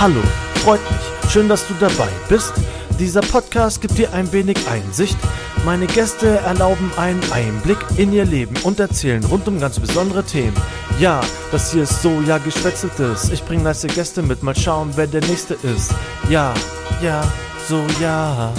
Hallo, freut mich. Schön, dass du dabei bist. Dieser Podcast gibt dir ein wenig Einsicht. Meine Gäste erlauben einen Einblick in ihr Leben und erzählen rund um ganz besondere Themen. Ja, das hier ist Soja Geschwätzeltes. Ich bringe nice Gäste mit, mal schauen, wer der Nächste ist. Ja, Soja,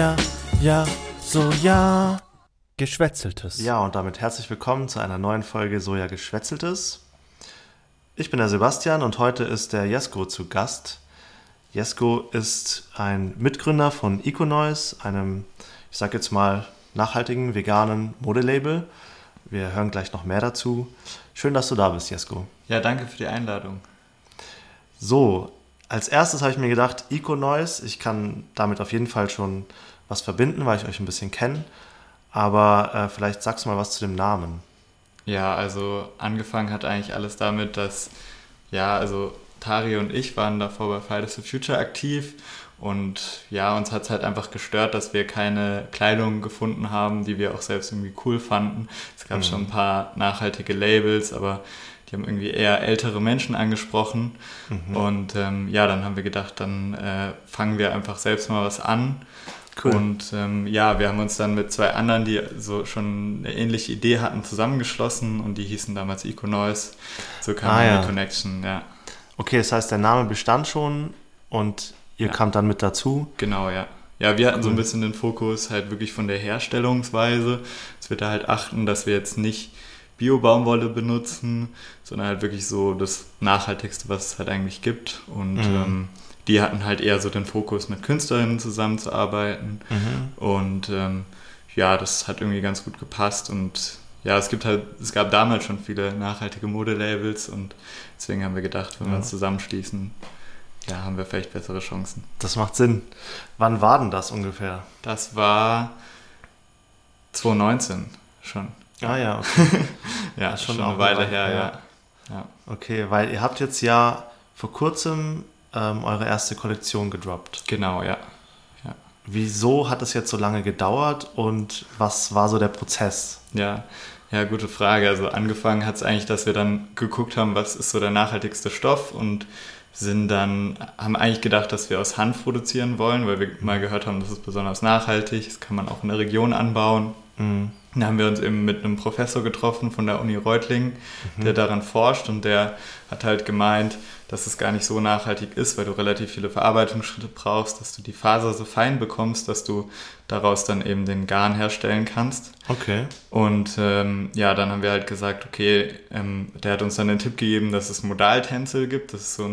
Soja Geschwätzeltes. Ja, und damit herzlich willkommen zu einer neuen Folge Soja Geschwätzeltes. Ich bin der Sebastian und heute ist der Jesko zu Gast. Jesko ist ein Mitgründer von Econoise, einem, ich sag jetzt mal, nachhaltigen, veganen Modelabel. Wir hören gleich noch mehr dazu. Schön, dass du da bist, Jesko. Ja, danke für die Einladung. So, als erstes habe ich mir gedacht, Econoise, ich kann damit auf jeden Fall schon was verbinden, weil ich euch ein bisschen kenne. Aber vielleicht sagst du mal was zu dem Namen. Ja, also angefangen hat eigentlich alles damit, dass, Tari und ich waren davor bei Fridays for Future aktiv und ja, uns hat es halt einfach gestört, dass wir keine Kleidung gefunden haben, die wir auch selbst irgendwie cool fanden. Es gab schon ein paar nachhaltige Labels, aber die haben irgendwie eher ältere Menschen angesprochen und dann haben wir gedacht, dann fangen wir einfach selbst mal was an. Cool. Und wir haben uns dann mit zwei anderen, die so schon eine ähnliche Idee hatten, zusammengeschlossen und die hießen damals Econoise. So kam eine Connection, ja. Okay, das heißt, der Name bestand schon und ihr kamt dann mit dazu? Genau, ja. Ja, wir hatten so ein bisschen den Fokus halt wirklich von der Herstellungsweise, dass wir da halt achten, dass wir jetzt nicht Bio-Baumwolle benutzen, sondern halt wirklich so das Nachhaltigste, was es halt eigentlich gibt. Und die hatten halt eher so den Fokus, mit Künstlerinnen zusammenzuarbeiten. Und das hat irgendwie ganz gut gepasst. Und ja, es gab damals schon viele nachhaltige Modelabels und deswegen haben wir gedacht, wenn wir uns zusammenschließen, haben wir vielleicht bessere Chancen. Das macht Sinn. Wann war denn das ungefähr? Das war 2019 schon. Ah ja, okay. Ja, schon eine Weile her, ja. Okay, weil ihr habt jetzt ja vor kurzem eure erste Kollektion gedroppt. Genau, ja. Wieso hat es jetzt so lange gedauert und was war so der Prozess? Ja, gute Frage. Also angefangen hat es eigentlich, dass wir dann geguckt haben, was ist so der nachhaltigste Stoff und haben eigentlich gedacht, dass wir aus Hanf produzieren wollen, weil wir mal gehört haben, das ist besonders nachhaltig, das kann man auch in der Region anbauen. Dann haben wir uns eben mit einem Professor getroffen von der Uni Reutlingen, der daran forscht und der hat halt gemeint, dass es gar nicht so nachhaltig ist, weil du relativ viele Verarbeitungsschritte brauchst, dass du die Faser so fein bekommst, dass du daraus dann eben den Garn herstellen kannst. Okay. Und dann haben wir halt gesagt, okay, der hat uns dann den Tipp gegeben, dass es Modal-Tencel gibt, das ist so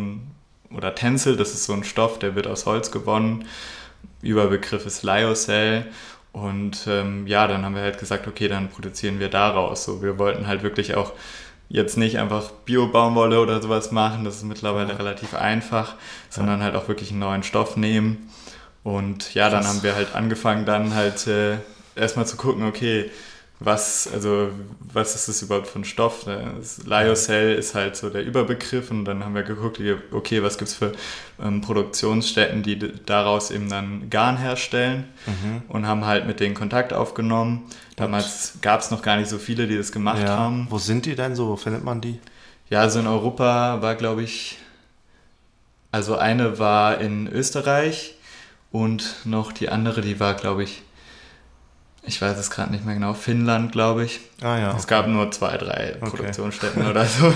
ein Stoff, der wird aus Holz gewonnen, Überbegriff ist Lyocell. Und dann haben wir halt gesagt, okay, dann produzieren wir daraus. So, wir wollten halt wirklich auch jetzt nicht einfach Bio-Baumwolle oder sowas machen, das ist mittlerweile relativ einfach, sondern halt auch wirklich einen neuen Stoff nehmen. Und dann haben wir halt angefangen, dann halt erstmal zu gucken, okay, was ist das überhaupt für ein Stoff? Das Lyocell ist halt so der Überbegriff und dann haben wir geguckt, okay, was gibt es für Produktionsstätten, die daraus eben dann Garn herstellen und haben halt mit denen Kontakt aufgenommen. Damals gab es noch gar nicht so viele, die das gemacht haben. Wo sind die denn so? Wo findet man die? Ja, also in Europa war, glaube ich, also eine war in Österreich und noch die andere, die war, glaube ich weiß es gerade nicht mehr genau, Finnland, glaube ich. Ah ja. Okay. Es gab nur 2, 3 Produktionsstätten oder so.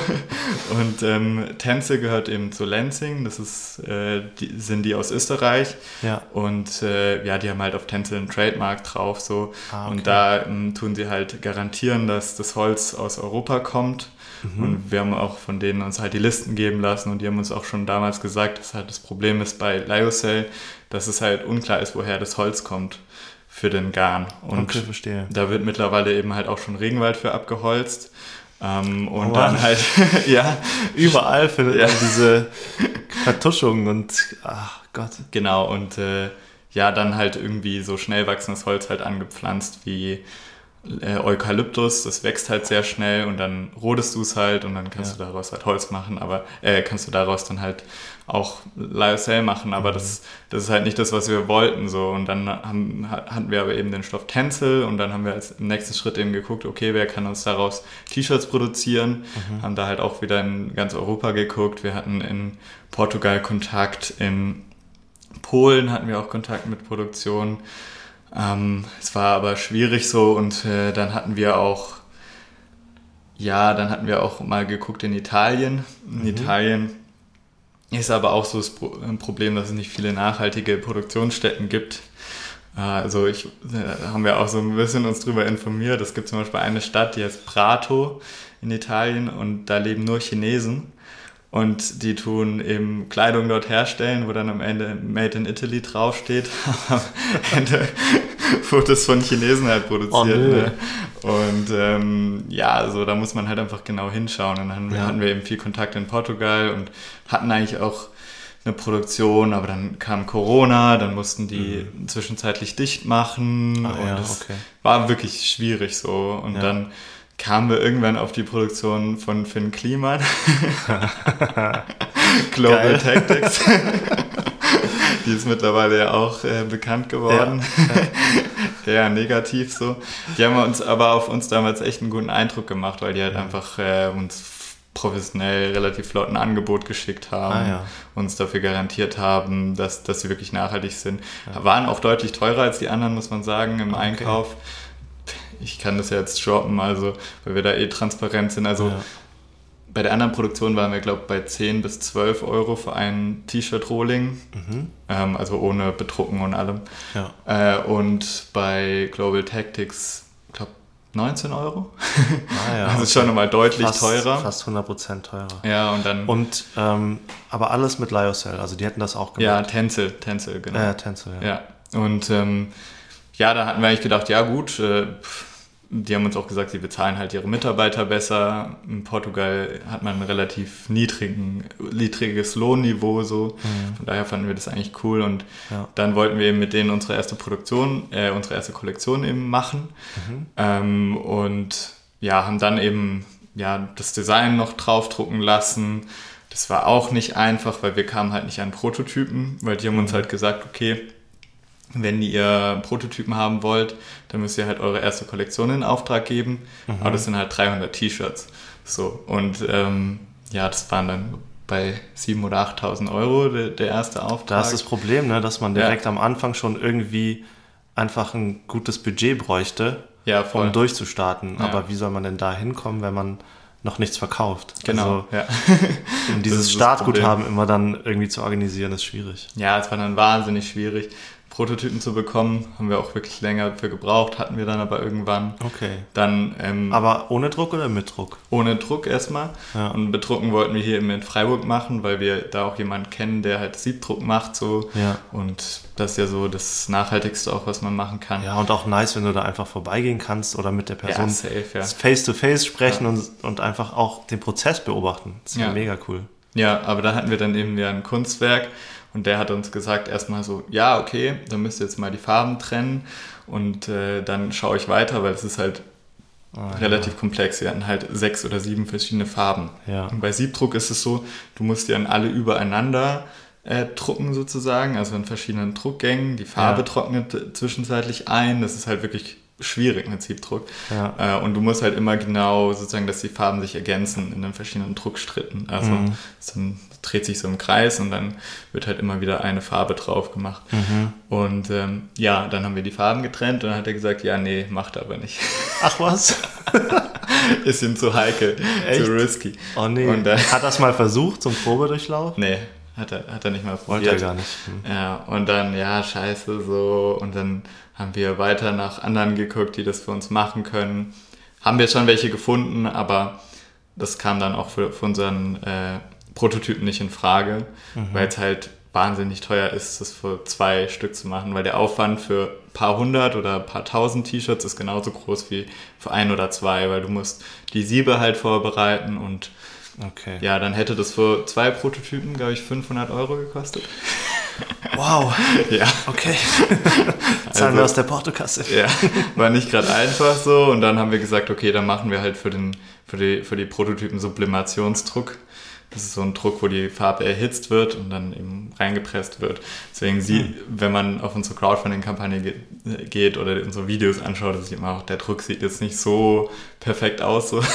Und Tencel gehört eben zu Lenzing, das ist, sind die aus Österreich. Ja. Und die haben halt auf Tencel einen Trademark drauf. So. Okay. Und da tun sie halt garantieren, dass das Holz aus Europa kommt. Und wir haben auch von denen uns halt die Listen geben lassen und die haben uns auch schon damals gesagt, dass halt das Problem ist bei Lyocell, dass es halt unklar ist, woher das Holz kommt für den Garn. Und verstehe. Da wird mittlerweile eben halt auch schon Regenwald für abgeholzt. Und dann halt, überall findet man diese Vertuschungen und, ach Gott. Genau, und dann halt irgendwie so schnell wachsendes Holz halt angepflanzt wie Eukalyptus, das wächst halt sehr schnell und dann rodest du es halt und dann kannst du daraus halt Holz machen, aber kannst du daraus dann halt auch Lyocell machen, aber das ist halt nicht das, was wir wollten, so. Und dann hatten wir aber eben den Stoff Tencel und dann haben wir als im nächsten Schritt eben geguckt, okay, wer kann uns daraus T-Shirts produzieren, haben da halt auch wieder in ganz Europa geguckt, wir hatten in Portugal Kontakt, in Polen hatten wir auch Kontakt mit Produktion. Es war aber schwierig so und dann hatten wir auch mal geguckt in Italien. In Italien ist aber auch so das Problem, dass es nicht viele nachhaltige Produktionsstätten gibt. Also haben wir auch so ein bisschen uns drüber informiert. Es gibt zum Beispiel eine Stadt, die heißt Prato in Italien und da leben nur Chinesen. Und die tun eben Kleidung dort herstellen, wo dann am Ende Made in Italy draufsteht. Am Ende wurde es von Chinesen halt produziert. Ne? Und also da muss man halt einfach genau hinschauen. Und dann hatten wir eben viel Kontakt in Portugal und hatten eigentlich auch eine Produktion, aber dann kam Corona, dann mussten die zwischenzeitlich dicht machen. Das war wirklich schwierig so. Und dann kamen wir irgendwann auf die Produktion von Finn Kliman, Global Tactics. Die ist mittlerweile ja auch bekannt geworden. Ja, negativ so. Die haben auf uns damals echt einen guten Eindruck gemacht, weil die halt einfach uns professionell relativ flott ein Angebot geschickt haben, uns dafür garantiert haben, dass sie wirklich nachhaltig sind. Waren auch deutlich teurer als die anderen, muss man sagen, im Einkauf. Ich kann das ja jetzt droppen, also weil wir da transparent sind. Also bei der anderen Produktion waren wir, glaube ich, bei 10 bis 12 Euro für ein T-Shirt-Rolling, also ohne Bedrucken und allem. Ja. Und bei Global Tactics, ich glaube, 19 Euro. Also schon nochmal deutlich teurer. Fast 100% teurer. Ja, und dann... aber alles mit Lyocell, also die hätten das auch gemacht. Ja, Tencel, genau. Tencel, ja. Und da hatten wir eigentlich gedacht, ja gut, die haben uns auch gesagt, sie bezahlen halt ihre Mitarbeiter besser. In Portugal hat man ein relativ niedriges Lohnniveau, so. Von daher fanden wir das eigentlich cool und dann wollten wir eben mit denen unsere erste Kollektion eben machen. Und haben dann eben das Design noch draufdrucken lassen. Das war auch nicht einfach, weil wir kamen halt nicht an Prototypen, weil die haben uns halt gesagt, okay, wenn ihr Prototypen haben wollt, dann müsst ihr halt eure erste Kollektion in Auftrag geben. Aber das sind halt 300 T-Shirts. So, und das waren dann bei 7.000 oder 8.000 Euro der erste Auftrag. Da ist das Problem, ne, dass man direkt am Anfang schon irgendwie einfach ein gutes Budget bräuchte, um durchzustarten. Ja. Aber wie soll man denn da hinkommen, wenn man noch nichts verkauft? Genau, also, um dieses Startguthaben immer dann irgendwie zu organisieren, ist schwierig. Ja, es war dann wahnsinnig schwierig. Prototypen zu bekommen, haben wir auch wirklich länger für gebraucht, hatten wir dann aber irgendwann. Okay. Dann, aber ohne Druck oder mit Druck? Ohne Druck erstmal. Ja. Und bedrucken wollten wir hier in Freiburg machen, weil wir da auch jemanden kennen, der halt Siebdruck macht. So. Ja. Und das ist ja so das Nachhaltigste auch, was man machen kann. Ja, und auch nice, wenn du da einfach vorbeigehen kannst oder mit der Person face-to-face sprechen und einfach auch den Prozess beobachten. Das ist ja mega cool. Ja, aber da hatten wir dann eben ein Kunstwerk. Und der hat uns gesagt erstmal so, ja, okay, dann müsst ihr jetzt mal die Farben trennen und dann schaue ich weiter, weil es ist halt relativ komplex. Wir hatten halt 6 oder 7 verschiedene Farben. Ja. Und bei Siebdruck ist es so, du musst die dann alle übereinander drucken sozusagen, also in verschiedenen Druckgängen. Die Farbe trocknet zwischenzeitlich ein. Das ist halt wirklich schwierig mit Siebdruck. Ja. Und du musst halt immer genau sozusagen, dass die Farben sich ergänzen in den verschiedenen Druckstritten. Also dann dreht sich so im Kreis und dann wird halt immer wieder eine Farbe drauf gemacht. Und dann haben wir die Farben getrennt und dann hat er gesagt, ja, nee, macht aber nicht. Ach was? Ist ihm zu heikel, echt? Zu risky. Oh nee. Und, hat das mal versucht zum Probedurchlauf? Nee, hat er nicht mal probiert. Wollte er gar nicht. Ja, und dann, scheiße, so. Und dann haben wir weiter nach anderen geguckt, die das für uns machen können. Haben wir schon welche gefunden, aber das kam dann auch für unseren Prototypen nicht in Frage, weil es halt wahnsinnig teuer ist, das für 2 Stück zu machen, weil der Aufwand für ein paar hundert oder ein paar tausend T-Shirts ist genauso groß wie für 1 oder 2, weil du musst die Siebe halt vorbereiten und dann hätte das für 2 Prototypen, glaube ich, 500 Euro gekostet. Wow. Ja. Okay. Zahlen wir aus der Portokasse. Ja, war nicht gerade einfach so. Und dann haben wir gesagt, okay, dann machen wir halt für die Prototypen Sublimationsdruck. Das ist so ein Druck, wo die Farbe erhitzt wird und dann eben reingepresst wird. Deswegen wenn man auf unsere Crowdfunding-Kampagne geht oder unsere Videos anschaut, dann sieht man auch, der Druck sieht jetzt nicht so perfekt aus. So.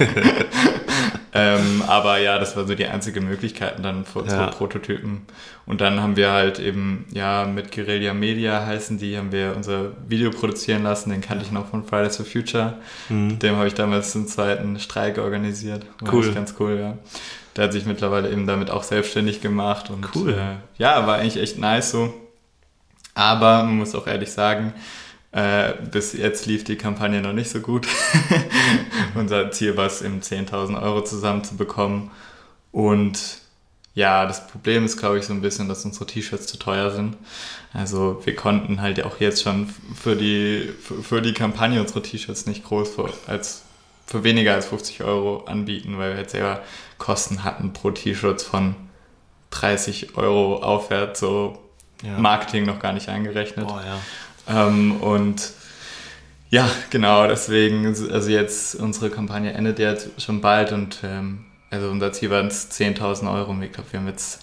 Aber ja, das war so die einzige Möglichkeit dann für unsere Prototypen. Und dann haben wir halt eben, mit Guerilla Media heißen die, haben wir unser Video produzieren lassen. Den kannte ich noch von Fridays for Future. Mit dem habe ich damals den zweiten Streik organisiert. War cool. Ganz cool, ja. Der hat sich mittlerweile eben damit auch selbstständig gemacht. Und, cool. War eigentlich echt nice so. Aber man muss auch ehrlich sagen, bis jetzt lief die Kampagne noch nicht so gut. Unser Ziel war es, eben 10.000 Euro zusammenzubekommen. Und das Problem ist, glaube ich, so ein bisschen, dass unsere T-Shirts zu teuer sind. Also wir konnten halt auch jetzt schon für die Kampagne unsere T-Shirts nicht groß für weniger als 50 Euro anbieten, weil wir jetzt selber Kosten hatten pro T-Shirts von 30 Euro aufwärts, so Marketing noch gar nicht eingerechnet. Oh, ja. Und genau, deswegen, also jetzt unsere Kampagne endet jetzt schon bald und also unser Ziel waren es 10.000 Euro und ich glaube, wir haben jetzt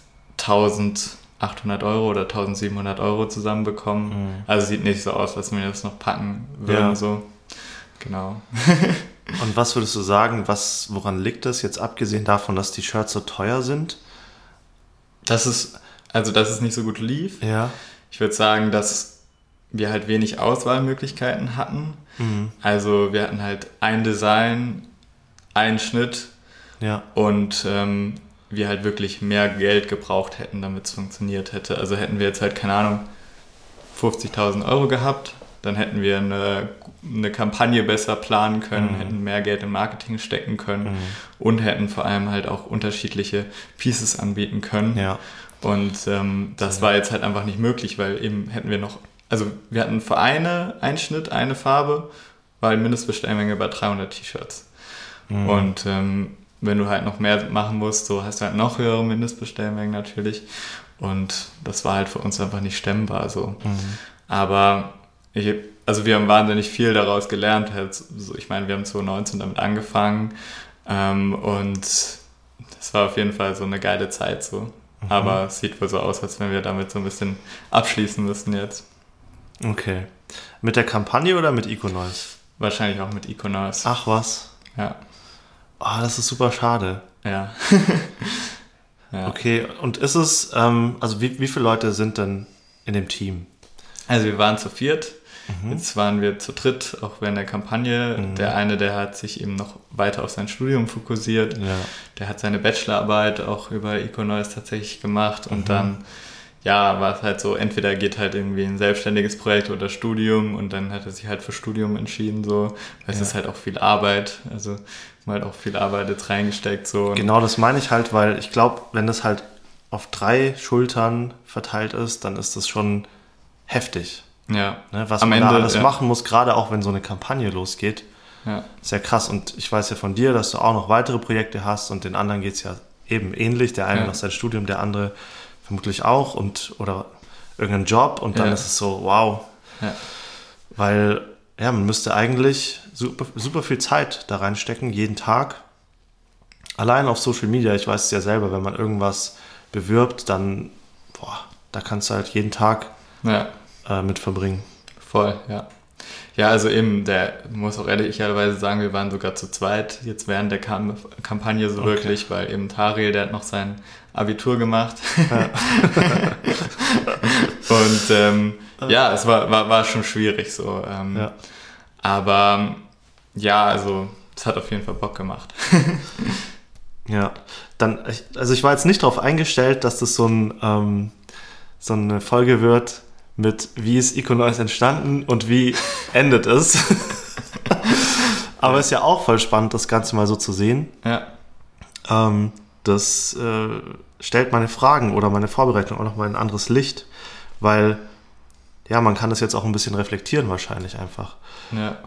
1.800 Euro oder 1.700 Euro zusammenbekommen. Also sieht nicht so aus, dass wir das noch packen würden, so. Genau. Und was würdest du sagen, woran liegt das jetzt, abgesehen davon, dass die Shirts so teuer sind? Dass es nicht so gut lief. Ja. Ich würde sagen, dass wir halt wenig Auswahlmöglichkeiten hatten. Also wir hatten halt ein Design, einen Schnitt und wir halt wirklich mehr Geld gebraucht hätten, damit es funktioniert hätte. Also hätten wir jetzt halt, keine Ahnung, 50.000 Euro gehabt, dann hätten wir eine Kampagne besser planen können, hätten mehr Geld im Marketing stecken können und hätten vor allem halt auch unterschiedliche Pieces anbieten können. Ja. Und das war jetzt halt einfach nicht möglich, weil eben wir hatten für einen Schnitt, eine Farbe, war die Mindestbestellmenge bei 300 T-Shirts. Und wenn du halt noch mehr machen musst, so hast du halt noch höhere Mindestbestellmengen natürlich. Und das war halt für uns einfach nicht stemmbar so. Aber wir haben wahnsinnig viel daraus gelernt. Ich meine, wir haben 2019 damit angefangen und das war auf jeden Fall so eine geile Zeit so. Aber es sieht wohl so aus, als wenn wir damit so ein bisschen abschließen müssen jetzt. Okay. Mit der Kampagne oder mit Econoise? Wahrscheinlich auch mit Econoise. Ach was? Ja. Oh, das ist super schade. Ja. Okay, und ist es, also wie viele Leute sind denn in dem Team? Also wir waren zu 4. Jetzt waren wir zu 3, auch während der Kampagne. Der eine, der hat sich eben noch weiter auf sein Studium fokussiert. Ja. Der hat seine Bachelorarbeit auch über Econoise tatsächlich gemacht. Und dann, war es halt so, entweder geht halt irgendwie ein selbstständiges Projekt oder Studium. Und dann hat er sich halt für Studium entschieden, so. Weil es ist halt auch viel Arbeit. Also haben halt auch viel Arbeit jetzt reingesteckt. So. Genau, das meine ich halt, weil ich glaube, wenn das halt auf 3 Schultern verteilt ist, dann ist das schon heftig. Ja. Ne, was man da alles machen muss, gerade auch wenn so eine Kampagne losgeht. Ja. Ist ja krass. Und ich weiß ja von dir, dass du auch noch weitere Projekte hast und den anderen geht es ja eben ähnlich. Der eine noch sein Studium, der andere vermutlich auch oder irgendeinen Job und dann ist es so, wow. Ja. Weil man müsste eigentlich super, super viel Zeit da reinstecken, jeden Tag. Allein auf Social Media, ich weiß es ja selber, wenn man irgendwas bewirbt, dann, da kannst du halt jeden Tag mit verbringen. Voll, ja. Ja, also eben, muss auch ehrlicherweise sagen, wir waren sogar zu 2 jetzt während der Kampagne so wirklich, weil eben Tariel, der hat noch sein Abitur gemacht. Ja. Und es war schon schwierig so. Aber also es hat auf jeden Fall Bock gemacht. Ja, ich war jetzt nicht darauf eingestellt, dass das so eine Folge wird mit wie ist Econoise entstanden und wie endet es. Aber es ist ja auch voll spannend, das Ganze mal so zu sehen. Ja. Das stellt meine Fragen oder meine Vorbereitung auch nochmal in ein anderes Licht, weil man kann das jetzt auch ein bisschen reflektieren wahrscheinlich einfach. Ja.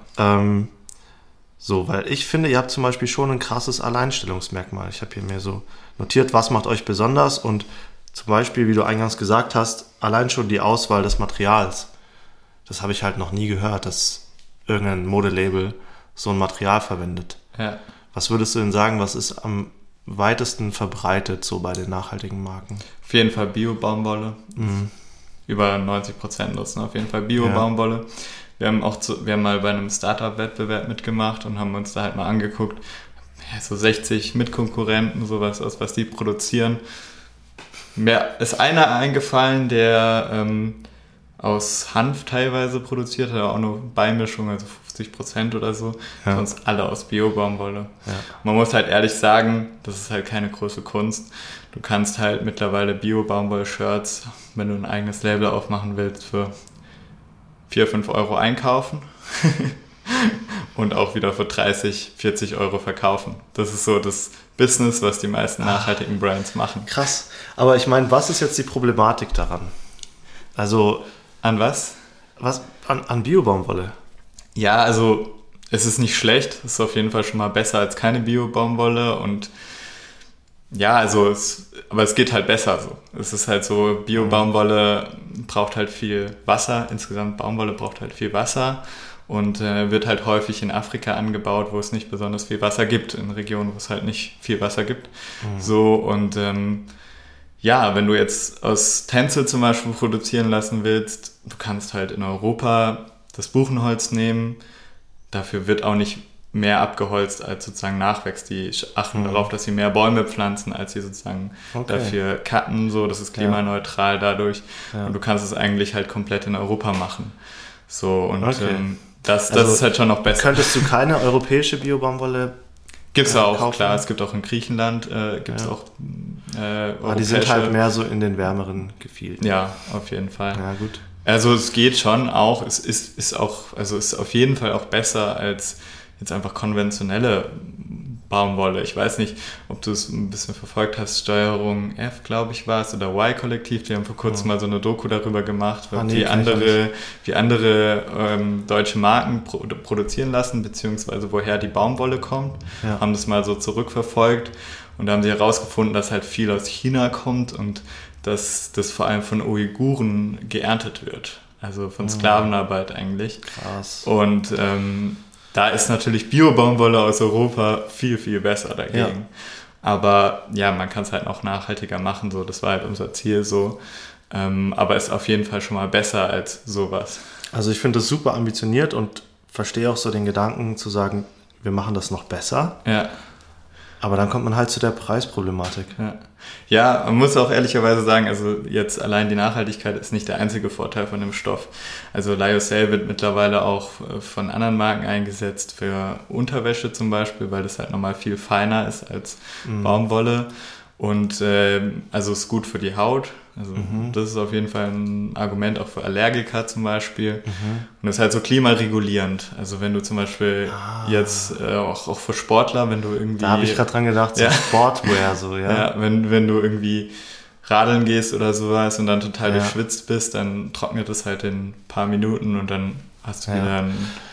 Weil ich finde, ihr habt zum Beispiel schon ein krasses Alleinstellungsmerkmal. Ich habe hier mir so notiert, was macht euch besonders und zum Beispiel, wie du eingangs gesagt hast, allein schon die Auswahl des Materials. Das habe ich halt noch nie gehört, dass irgendein Modelabel so ein Material verwendet. Ja. Was würdest du denn sagen, was ist am weitesten verbreitet so bei den nachhaltigen Marken? Auf jeden Fall Bio-Baumwolle. Über 90% nutzen auf jeden Fall Bio-Baumwolle. Wir haben mal bei einem Startup-Wettbewerb mitgemacht und haben uns da halt mal angeguckt, so 60 Mitkonkurrenten, sowas, was die produzieren. Mir ist einer eingefallen, der aus Hanf teilweise produziert hat, auch nur Beimischung, also 50% oder so. Ja. Sonst alle aus Bio-Baumwolle. Ja. Man muss halt ehrlich sagen, das ist halt keine große Kunst. Du kannst halt mittlerweile Bio-Baumwoll-Shirts, wenn du ein eigenes Label aufmachen willst, für 4-5 Euro einkaufen und auch wieder für 30-40 Euro verkaufen. Das ist so das Business, was die meisten nachhaltigen Brands machen. Krass. Aber ich meine, was ist jetzt die Problematik daran? Also an was? An Bio-Baumwolle. Ja, also es ist nicht schlecht. Es ist auf jeden Fall schon mal besser als keine Bio-Baumwolle. Und ja, also aber es geht halt besser so. Es ist halt so, Bio-Baumwolle braucht halt viel Wasser. Insgesamt Baumwolle braucht halt viel Wasser. Und wird halt häufig in Afrika angebaut, wo es nicht besonders viel Wasser gibt. In Regionen, wo es halt nicht viel Wasser gibt. So, und ja, wenn du jetzt aus Tencel zum Beispiel produzieren lassen willst, du kannst halt in Europa das Buchenholz nehmen. Dafür wird auch nicht mehr abgeholzt, als sozusagen nachwächst. Die achten darauf, dass sie mehr Bäume pflanzen, als sie sozusagen dafür cutten. So, das ist klimaneutral dadurch. Ja. Und du kannst es eigentlich halt komplett in Europa machen. So, und das ist halt schon noch besser. Könntest du keine europäische Bio-Baumwolle Gibt's auch, kaufen? Klar, es gibt auch in Griechenland, auch aber die sind halt mehr so in den wärmeren Gefilden. Ja, auf jeden Fall. Ja, gut. Also es geht schon auch, es ist auf jeden Fall auch besser als jetzt einfach konventionelle Baumwolle. Ich weiß nicht, ob du es ein bisschen verfolgt hast, Steuerung F, glaube ich, war es, oder Y-Kollektiv, die haben vor kurzem mal so eine Doku darüber gemacht, wie andere deutsche Marken produzieren lassen, beziehungsweise woher die Baumwolle kommt, haben das mal so zurückverfolgt und da haben sie herausgefunden, dass halt viel aus China kommt und dass das vor allem von Uiguren geerntet wird, also von Sklavenarbeit eigentlich. Krass. Und da ist natürlich Bio-Baumwolle aus Europa viel, viel besser dagegen. Ja. Aber ja, man kann es halt auch nachhaltiger machen, so, das war halt unser Ziel so. Aber ist auf jeden Fall schon mal besser als sowas. Also ich finde das super ambitioniert und verstehe auch so den Gedanken zu sagen, wir machen das noch besser. Ja. Aber dann kommt man halt zu der Preisproblematik. Ja, man muss auch ehrlicherweise sagen, also jetzt allein die Nachhaltigkeit ist nicht der einzige Vorteil von dem Stoff. Also Lyocell wird mittlerweile auch von anderen Marken eingesetzt für Unterwäsche zum Beispiel, weil das halt nochmal viel feiner ist als Baumwolle. Und also ist gut für die Haut. Also das ist auf jeden Fall ein Argument auch für Allergiker zum Beispiel. Und das ist halt so klimaregulierend. Also wenn du zum Beispiel jetzt auch für Sportler, wenn du irgendwie... Da habe ich gerade dran gedacht, so Sportwear so, Ja, wenn du irgendwie radeln gehst oder sowas und dann total durchschwitzt bist, dann trocknet es halt in ein paar Minuten und dann hast du wieder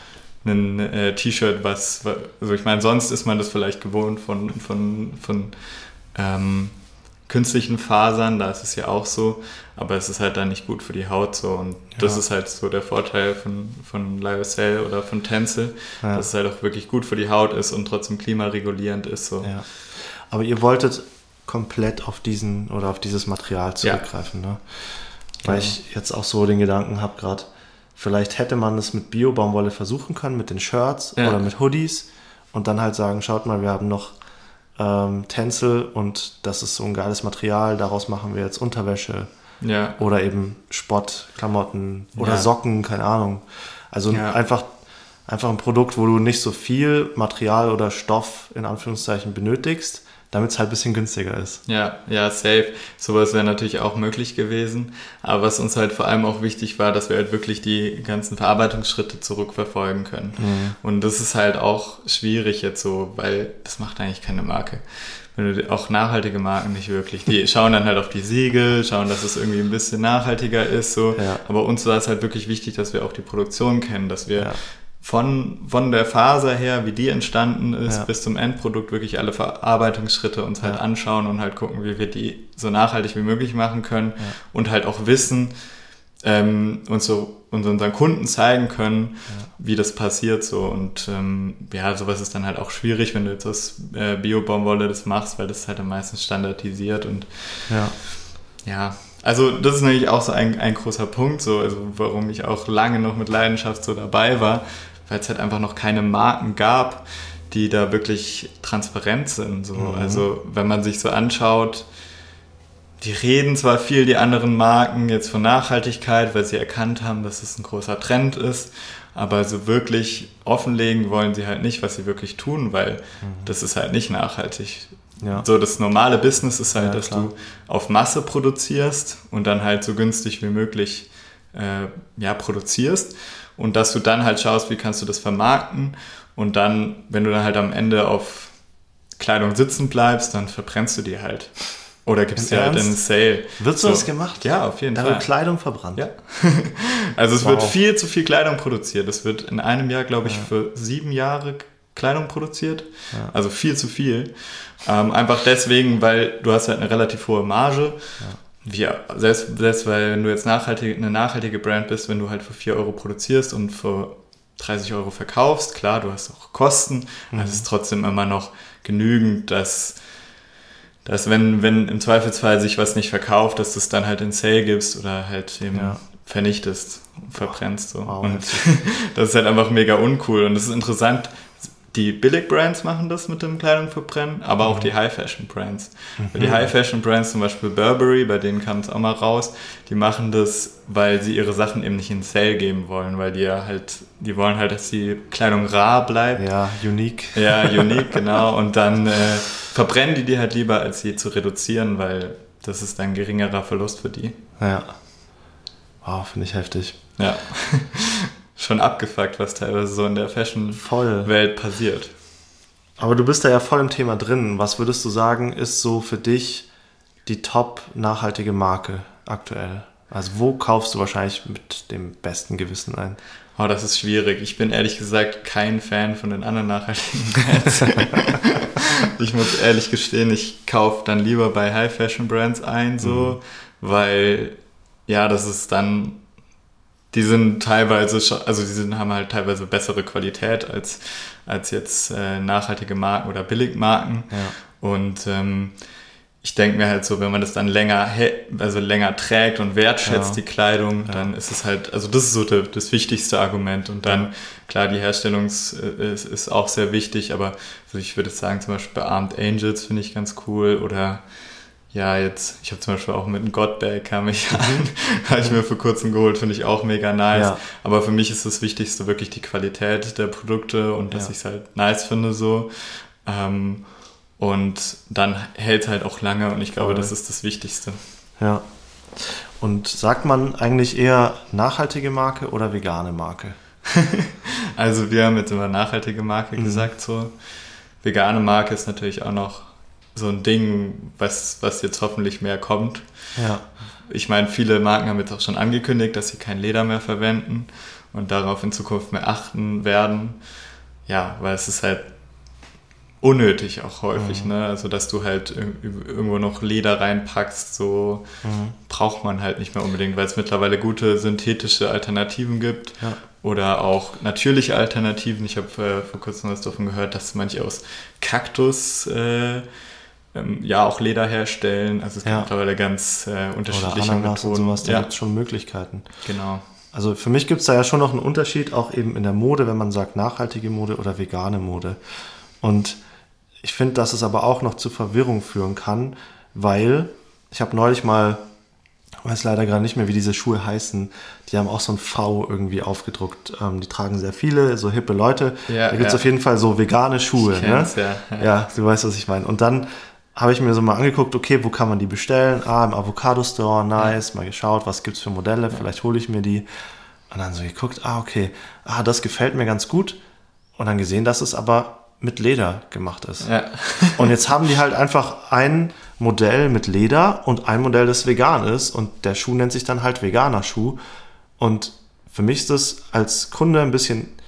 ein T-Shirt, also ich meine, sonst ist man das vielleicht gewohnt von künstlichen Fasern, da ist es ja auch so, aber es ist halt dann nicht gut für die Haut so und das ist halt so der Vorteil von Lyocell oder von Tencel, dass es halt auch wirklich gut für die Haut ist und trotzdem klimaregulierend ist. So. Ja. Aber ihr wolltet komplett auf dieses Material zurückgreifen, ne? Weil ich jetzt auch so den Gedanken habe gerade, vielleicht hätte man es mit Bio-Baumwolle versuchen können, mit den Shirts oder mit Hoodies und dann halt sagen, schaut mal, wir haben noch Tencel und das ist so ein geiles Material, daraus machen wir jetzt Unterwäsche oder eben Sportklamotten oder Socken, keine Ahnung. Also einfach ein Produkt, wo du nicht so viel Material oder Stoff in Anführungszeichen benötigst, damit es halt ein bisschen günstiger ist. Ja, safe. Sowas wäre natürlich auch möglich gewesen. Aber was uns halt vor allem auch wichtig war, dass wir halt wirklich die ganzen Verarbeitungsschritte zurückverfolgen können. Und das ist halt auch schwierig jetzt so, weil das macht eigentlich keine Marke. Auch nachhaltige Marken nicht wirklich. Die schauen dann halt auf die Siegel, schauen, dass es irgendwie ein bisschen nachhaltiger ist. So. Ja. Aber uns war es halt wirklich wichtig, dass wir auch die Produktion kennen, dass wir von der Faser her, wie die entstanden ist, bis zum Endprodukt wirklich alle Verarbeitungsschritte uns halt anschauen und halt gucken, wie wir die so nachhaltig wie möglich machen können und halt auch wissen, uns unseren Kunden zeigen können, wie das passiert so. Und sowas ist dann halt auch schwierig, wenn du jetzt aus Bio-Baumwolle das machst, weil das ist halt am meisten standardisiert und also das ist natürlich auch so ein großer Punkt, so, also warum ich auch lange noch mit Leidenschaft so dabei war, weil es halt einfach noch keine Marken gab, die da wirklich transparent sind. So. Also wenn man sich so anschaut, die reden zwar viel, die anderen Marken, jetzt von Nachhaltigkeit, weil sie erkannt haben, dass es ein großer Trend ist, aber so wirklich offenlegen wollen sie halt nicht, was sie wirklich tun, weil das ist halt nicht nachhaltig. Ja. So das normale Business ist halt, dass du auf Masse produzierst und dann halt so günstig wie möglich produzierst und dass du dann halt schaust, wie kannst du das vermarkten und dann, wenn du dann halt am Ende auf Kleidung sitzen bleibst, dann verbrennst du die halt. Oder gibst dir halt einen Sale. Wird so das gemacht? Ja, auf jeden Fall. Da wird Kleidung verbrannt? Ja. Also es wird viel zu viel Kleidung produziert. Es wird in einem Jahr, glaube ich, für 7 Jahre Kleidung produziert. Ja. Also viel zu viel. Einfach deswegen, weil du hast halt eine relativ hohe Marge. Selbst weil wenn du jetzt eine nachhaltige Brand bist, wenn du halt für 4 Euro produzierst und für 30 Euro verkaufst, klar, du hast auch Kosten, aber es ist trotzdem immer noch genügend, dass wenn im Zweifelsfall sich was nicht verkauft, dass du es dann halt in Sale gibst oder halt eben vernichtest, verbrennst. So. Wow, und das ist halt einfach mega uncool. Und das ist interessant, die Billig-Brands machen das mit dem Kleidung verbrennen, aber auch die High-Fashion-Brands. Weil die High-Fashion-Brands, zum Beispiel Burberry, bei denen kam es auch mal raus, die machen das, weil sie ihre Sachen eben nicht in Sale geben wollen, weil die wollen halt, dass die Kleidung rar bleibt. Ja, unique. Ja, unique, genau. Und dann verbrennen die halt lieber, als sie zu reduzieren, weil das ist ein geringerer Verlust für die. Ja. Wow, finde ich heftig. Ja. Schon abgefuckt, was teilweise so in der Fashion-Welt passiert. Aber du bist da ja voll im Thema drin. Was würdest du sagen, ist so für dich die top-nachhaltige Marke aktuell? Also wo kaufst du wahrscheinlich mit dem besten Gewissen ein? Oh, das ist schwierig. Ich bin ehrlich gesagt kein Fan von den anderen nachhaltigen Brands. Ich muss ehrlich gestehen, ich kaufe dann lieber bei High-Fashion-Brands ein, so, weil das ist dann... Die sind teilweise, haben halt teilweise bessere Qualität als jetzt nachhaltige Marken oder Billigmarken. Ja. Und ich denke mir halt so, wenn man das dann länger trägt und wertschätzt, die Kleidung, dann ist es halt, also das ist so das wichtigste Argument. Und dann, klar, die Herstellung ist auch sehr wichtig, aber also ich würde sagen, zum Beispiel bei Armed Angels finde ich ganz cool oder ich habe zum Beispiel auch mit einem Godbag habe ich mir vor kurzem geholt, finde ich auch mega nice. Ja. Aber für mich ist das Wichtigste wirklich die Qualität der Produkte und dass ich es halt nice finde so. Und dann hält es halt auch lange und ich glaube, das ist das Wichtigste. Ja. Und sagt man eigentlich eher nachhaltige Marke oder vegane Marke? Also wir haben jetzt immer nachhaltige Marke gesagt so. Vegane Marke ist natürlich auch noch so ein Ding, was jetzt hoffentlich mehr kommt. Ja. Ich meine, viele Marken haben jetzt auch schon angekündigt, dass sie kein Leder mehr verwenden und darauf in Zukunft mehr achten werden. Ja, weil es ist halt unnötig auch häufig, ne? Also, dass du halt irgendwo noch Leder reinpackst, so braucht man halt nicht mehr unbedingt, weil es mittlerweile gute synthetische Alternativen gibt oder auch natürliche Alternativen. Ich habe vor kurzem was davon gehört, dass manche aus Kaktus auch Leder herstellen. Also es gibt mittlerweile ganz unterschiedliche oder Ananas Methoden. Und sowas, da gibt es schon Möglichkeiten. Genau. Also für mich gibt es da ja schon noch einen Unterschied, auch eben in der Mode, wenn man sagt nachhaltige Mode oder vegane Mode. Und ich finde, dass es aber auch noch zu Verwirrung führen kann, weil ich habe neulich mal, ich weiß leider gerade nicht mehr, wie diese Schuhe heißen, die haben auch so ein V irgendwie aufgedruckt. Die tragen sehr viele, so hippe Leute. Ja, da gibt es auf jeden Fall so vegane Schuhe. Ich kenn's, ne? Ja, du weißt, was ich meine. Und dann habe ich mir so mal angeguckt, okay, wo kann man die bestellen? Im Avocado Store, nice, mal geschaut, was gibt's für Modelle, vielleicht hole ich mir die. Und dann so geguckt, okay, das gefällt mir ganz gut. Und dann gesehen, dass es aber mit Leder gemacht ist. Ja. Und jetzt haben die halt einfach ein Modell mit Leder und ein Modell, das vegan ist. Und der Schuh nennt sich dann halt veganer Schuh. Und für mich ist das als Kunde ein bisschen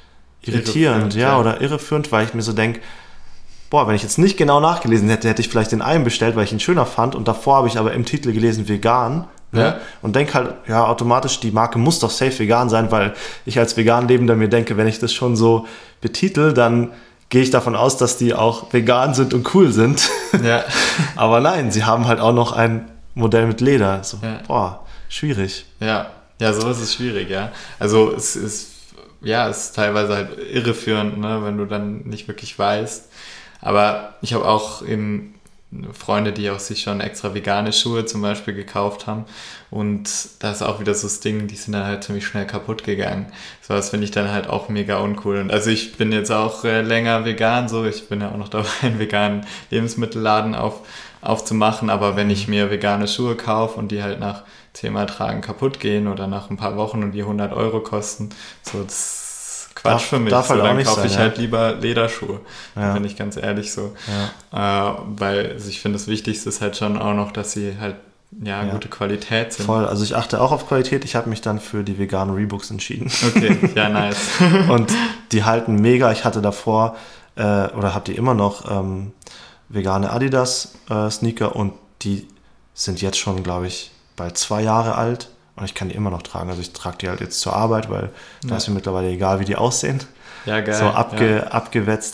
irritierend, oder irreführend, weil ich mir so denke, wenn ich jetzt nicht genau nachgelesen hätte, hätte ich vielleicht den einen bestellt, weil ich ihn schöner fand und davor habe ich aber im Titel gelesen vegan, ne? Und denke halt, automatisch, die Marke muss doch safe vegan sein, weil ich als vegan Lebender mir denke, wenn ich das schon so betitel, dann gehe ich davon aus, dass die auch vegan sind und cool sind. Ja. Aber nein, sie haben halt auch noch ein Modell mit Leder. So, schwierig. Ja, sowas ist schwierig, ja. Also es ist teilweise halt irreführend, ne, wenn du dann nicht wirklich weißt. Aber ich habe auch eben Freunde, die auch sich schon extra vegane Schuhe zum Beispiel gekauft haben. Und da ist auch wieder so das Ding, die sind dann halt ziemlich schnell kaputt gegangen. So was finde ich dann halt auch mega uncool. Und also ich bin jetzt auch länger vegan, so ich bin ja auch noch dabei, einen veganen Lebensmittelladen aufzumachen. Aber wenn ich mir vegane Schuhe kaufe und die halt nach 10-mal Tragen kaputt gehen oder nach ein paar Wochen und die 100 € kosten, so das Quatsch für mich. Darf halt dann auch nicht kaufe sein, ich halt lieber Lederschuhe. Bin ich ganz ehrlich so. Weil ich finde, das Wichtigste ist halt schon auch noch, dass sie halt gute Qualität sind. Voll, also ich achte auch auf Qualität. Ich habe mich dann für die veganen Reeboks entschieden. Okay, ja, nice. Und die halten mega. Ich hatte davor, oder habe die immer noch, vegane Adidas Sneaker und die sind jetzt schon, glaube ich, bald 2 Jahre alt. Und ich kann die immer noch tragen. Also ich trage die halt jetzt zur Arbeit, weil da ist mir mittlerweile egal, wie die aussehen. Ja, geil. So abgewetzt,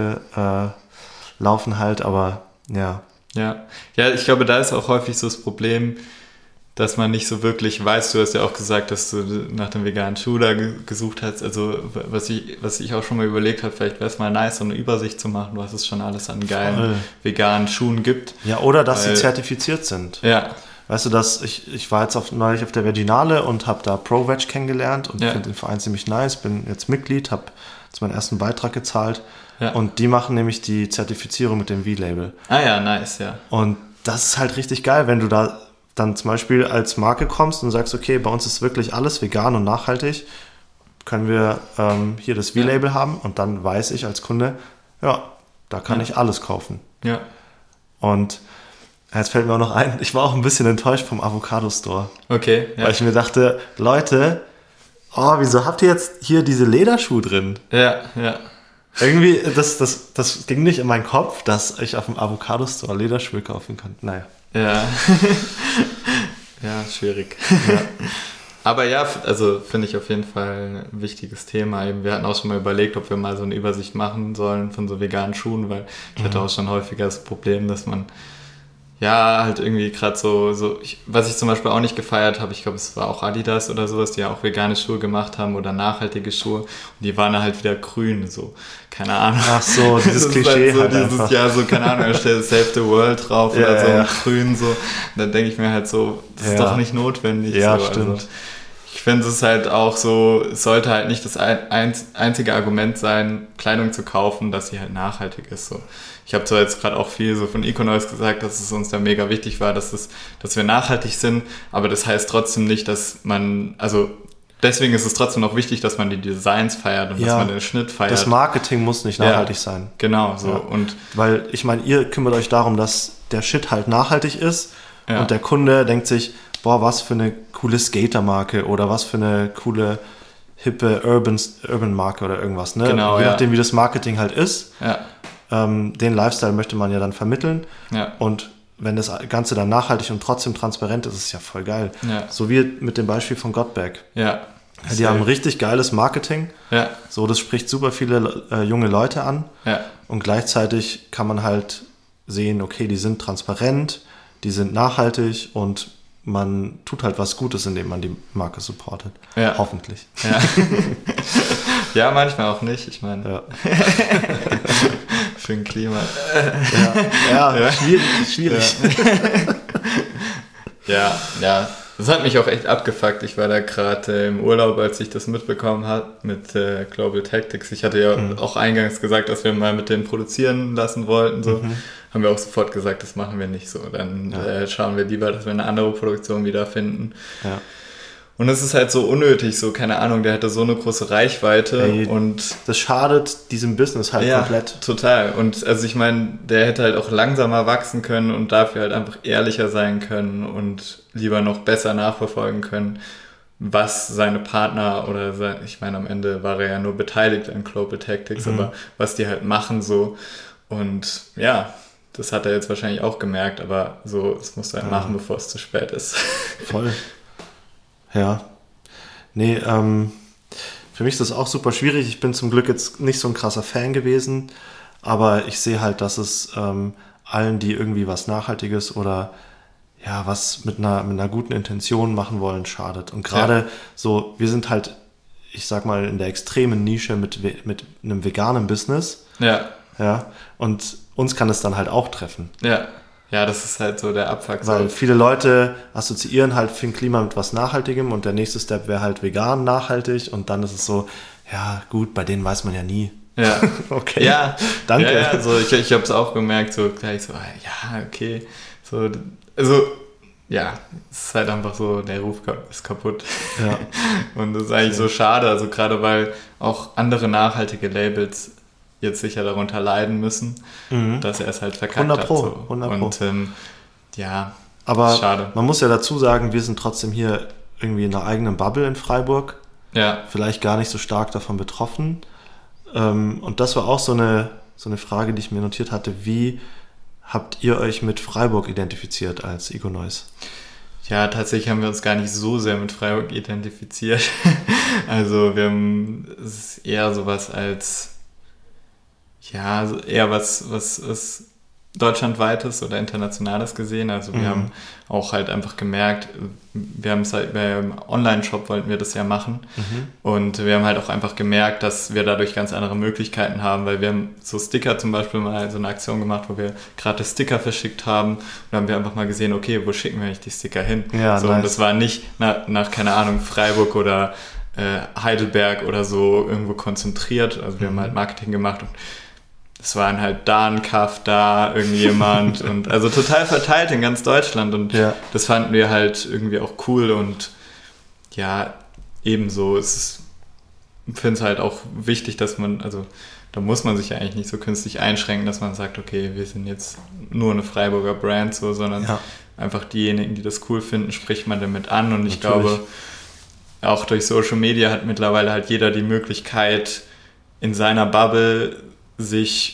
abgelaufen halt, aber ja. Ja, ich glaube, da ist auch häufig so das Problem, dass man nicht so wirklich weiß. Du hast ja auch gesagt, dass du nach dem veganen Schuh da gesucht hast. Also was ich auch schon mal überlegt habe, vielleicht wäre es mal nice, so eine Übersicht zu machen, was es schon alles an geilen veganen Schuhen gibt. Ja, oder dass sie zertifiziert sind. Ja. Weißt du, dass ich war jetzt neulich auf der Veginale und habe da ProVeg kennengelernt und finde den Verein ziemlich nice, bin jetzt Mitglied, habe jetzt meinen ersten Beitrag gezahlt und die machen nämlich die Zertifizierung mit dem V-Label. Ah ja, nice, ja. Und das ist halt richtig geil, wenn du da dann zum Beispiel als Marke kommst und sagst, okay, bei uns ist wirklich alles vegan und nachhaltig, können wir hier das V-Label haben und dann weiß ich als Kunde, da kann ich alles kaufen. Ja. Und jetzt fällt mir auch noch ein, ich war auch ein bisschen enttäuscht vom Avocado-Store. Okay. Ja. Weil ich mir dachte, Leute, wieso habt ihr jetzt hier diese Lederschuhe drin? Ja. Irgendwie, das ging nicht in meinen Kopf, dass ich auf dem Avocado-Store Lederschuhe kaufen kann. Naja. Ja. Ja, schwierig. Ja. Aber ja, also finde ich auf jeden Fall ein wichtiges Thema. Wir hatten auch schon mal überlegt, ob wir mal so eine Übersicht machen sollen von so veganen Schuhen, weil ich hatte auch schon häufiger das Problem, dass man halt irgendwie gerade was ich zum Beispiel auch nicht gefeiert habe, ich glaube, es war auch Adidas oder sowas, die ja auch vegane Schuhe gemacht haben oder nachhaltige Schuhe und die waren halt wieder grün, so, keine Ahnung. Ach so, dieses Klischee halt so, keine Ahnung, da steht Save the World drauf oder so und grün so. Und dann denke ich mir halt so, das ist doch nicht notwendig. Ja, so. stimmt. Also, ich finde es halt auch so, es sollte halt nicht das einzige Argument sein, Kleidung zu kaufen, dass sie halt nachhaltig ist. So. Ich habe zwar jetzt gerade auch viel so von Econoise gesagt, dass es uns da mega wichtig war, dass wir nachhaltig sind, aber das heißt trotzdem nicht, dass man, also deswegen ist es trotzdem noch wichtig, dass man die Designs feiert und dass man den Schnitt feiert. Das Marketing muss nicht nachhaltig sein. Genau, so. Ja. Und weil, ich meine, ihr kümmert euch darum, dass der Shit halt nachhaltig ist und der Kunde denkt sich, was für eine coole Skatermarke oder was für eine coole hippe Urban-Marke oder irgendwas. Ne? Genau, je nachdem, wie das Marketing halt ist. Ja. Den Lifestyle möchte man ja dann vermitteln. Ja. Und wenn das Ganze dann nachhaltig und trotzdem transparent ist, ist es ja voll geil. Ja. So wie mit dem Beispiel von Gotback. Ja. Die haben richtig geiles Marketing. Ja. So, das spricht super viele junge Leute an. Ja. Und gleichzeitig kann man halt sehen, okay, die sind transparent, die sind nachhaltig und man tut halt was Gutes, indem man die Marke supportet. Ja. Hoffentlich. Ja. Ja, manchmal auch nicht. Ich meine, ja. Für ein Klima. Ja. Schwierig. Ja. Das hat mich auch echt abgefuckt. Ich war da gerade im Urlaub, als ich das mitbekommen habe mit Global Tactics. Ich hatte ja auch eingangs gesagt, dass wir mal mit denen produzieren lassen wollten. So. Haben wir auch sofort gesagt, das machen wir nicht so. Dann schauen wir lieber, dass wir eine andere Produktion wiederfinden. Ja. Und es ist halt so unnötig, so, keine Ahnung, der hatte so eine große Reichweite und das schadet diesem Business halt komplett. Ja, total. Und also ich meine, der hätte halt auch langsamer wachsen können und dafür halt einfach ehrlicher sein können und lieber noch besser nachverfolgen können, was seine Partner oder ich meine, am Ende war er ja nur beteiligt an Global Tactics, aber was die halt machen so. Und ja, das hat er jetzt wahrscheinlich auch gemerkt, aber so, das musst du halt machen, bevor es zu spät ist. Voll. Ja. Nee, für mich ist das auch super schwierig. Ich bin zum Glück jetzt nicht so ein krasser Fan gewesen, aber ich sehe halt, dass es allen, die irgendwie was Nachhaltiges oder ja, was mit einer guten Intention machen wollen, schadet. Und gerade so, wir sind halt, ich sag mal, in der extremen Nische mit einem veganen Business. Ja. Ja. Und uns kann es dann halt auch treffen. Ja. Ja, das ist halt so der Abfuck. Weil viele Leute assoziieren halt Think Klima mit was Nachhaltigem und der nächste Step wäre halt vegan nachhaltig und dann ist es so, ja gut, bei denen weiß man ja nie. Ja. Okay. Ja. Danke. Ja, ja. So, ich habe es auch gemerkt, so gleich so, ja, okay. So, also, ja, es ist halt einfach so, der Ruf ist kaputt. Ja. Und das ist eigentlich so schade, also gerade weil auch andere nachhaltige Labels jetzt sicher darunter leiden müssen, dass er es halt verkackt 100%, hat. So. 100%. Und ja, aber schade. Man muss ja dazu sagen, wir sind trotzdem hier irgendwie in einer eigenen Bubble in Freiburg. Ja. Vielleicht gar nicht so stark davon betroffen. Und das war auch so eine Frage, die ich mir notiert hatte. Wie habt ihr euch mit Freiburg identifiziert als Egonoise? Ja, tatsächlich haben wir uns gar nicht so sehr mit Freiburg identifiziert. Also es ist eher sowas als, ja, eher was deutschlandweites oder internationales gesehen. Also wir haben auch halt einfach gemerkt, wir haben es halt beim Online-Shop wollten wir das ja machen und wir haben halt auch einfach gemerkt, dass wir dadurch ganz andere Möglichkeiten haben, weil wir haben so Sticker zum Beispiel mal so eine Aktion gemacht, wo wir gratis Sticker verschickt haben und dann haben wir einfach mal gesehen, okay, wo schicken wir eigentlich die Sticker hin? Ja, so, nice. Und das war nicht nach keine Ahnung, Freiburg oder Heidelberg oder so irgendwo konzentriert. Also wir haben halt Marketing gemacht und es waren halt da ein Kaff, da irgendjemand und also total verteilt in ganz Deutschland und das fanden wir halt irgendwie auch cool und ja, ebenso. Ich finde es halt auch wichtig, dass man, also da muss man sich ja eigentlich nicht so künstlich einschränken, dass man sagt, okay, wir sind jetzt nur eine Freiburger Brand, so, sondern einfach diejenigen, die das cool finden, spricht man damit an und ich glaube, auch durch Social Media hat mittlerweile halt jeder die Möglichkeit, in seiner Bubble sich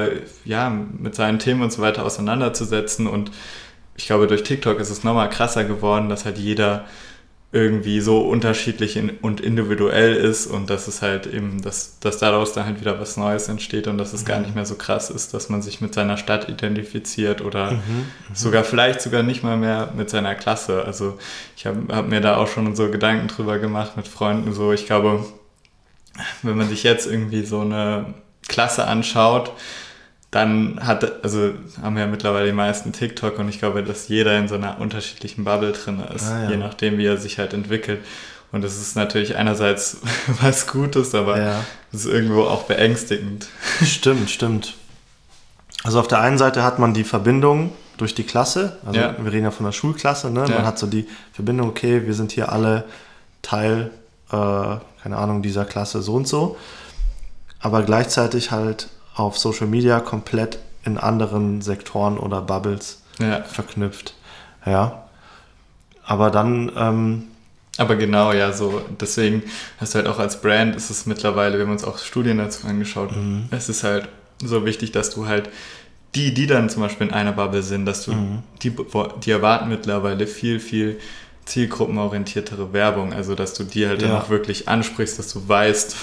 mit seinen Themen und so weiter auseinanderzusetzen und ich glaube, durch TikTok ist es nochmal krasser geworden, dass halt jeder irgendwie so unterschiedlich und individuell ist und dass es halt eben, dass daraus dann halt wieder was Neues entsteht und dass es gar nicht mehr so krass ist, dass man sich mit seiner Stadt identifiziert oder vielleicht sogar nicht mal mehr mit seiner Klasse. Also ich hab mir da auch schon so Gedanken drüber gemacht mit Freunden, so ich glaube, wenn man sich jetzt irgendwie so eine Klasse anschaut, dann haben ja mittlerweile die meisten TikTok und ich glaube, dass jeder in so einer unterschiedlichen Bubble drin ist, je nachdem, wie er sich halt entwickelt. Und das ist natürlich einerseits was Gutes, aber es ist irgendwo auch beängstigend. Stimmt. Also auf der einen Seite hat man die Verbindung durch die Klasse, also wir reden ja von der Schulklasse, ne? Man hat so die Verbindung, okay, wir sind hier alle Teil, keine Ahnung, dieser Klasse so und so. Aber gleichzeitig halt auf Social Media komplett in anderen Sektoren oder Bubbles verknüpft. Ja. Aber dann... Aber genau, ja, so. Deswegen hast du halt auch als Brand, ist es mittlerweile, wir haben uns auch Studien dazu angeschaut, es ist halt so wichtig, dass du halt die dann zum Beispiel in einer Bubble sind, dass du die erwarten mittlerweile viel, viel zielgruppenorientiertere Werbung, also dass du die halt dann auch wirklich ansprichst, dass du weißt,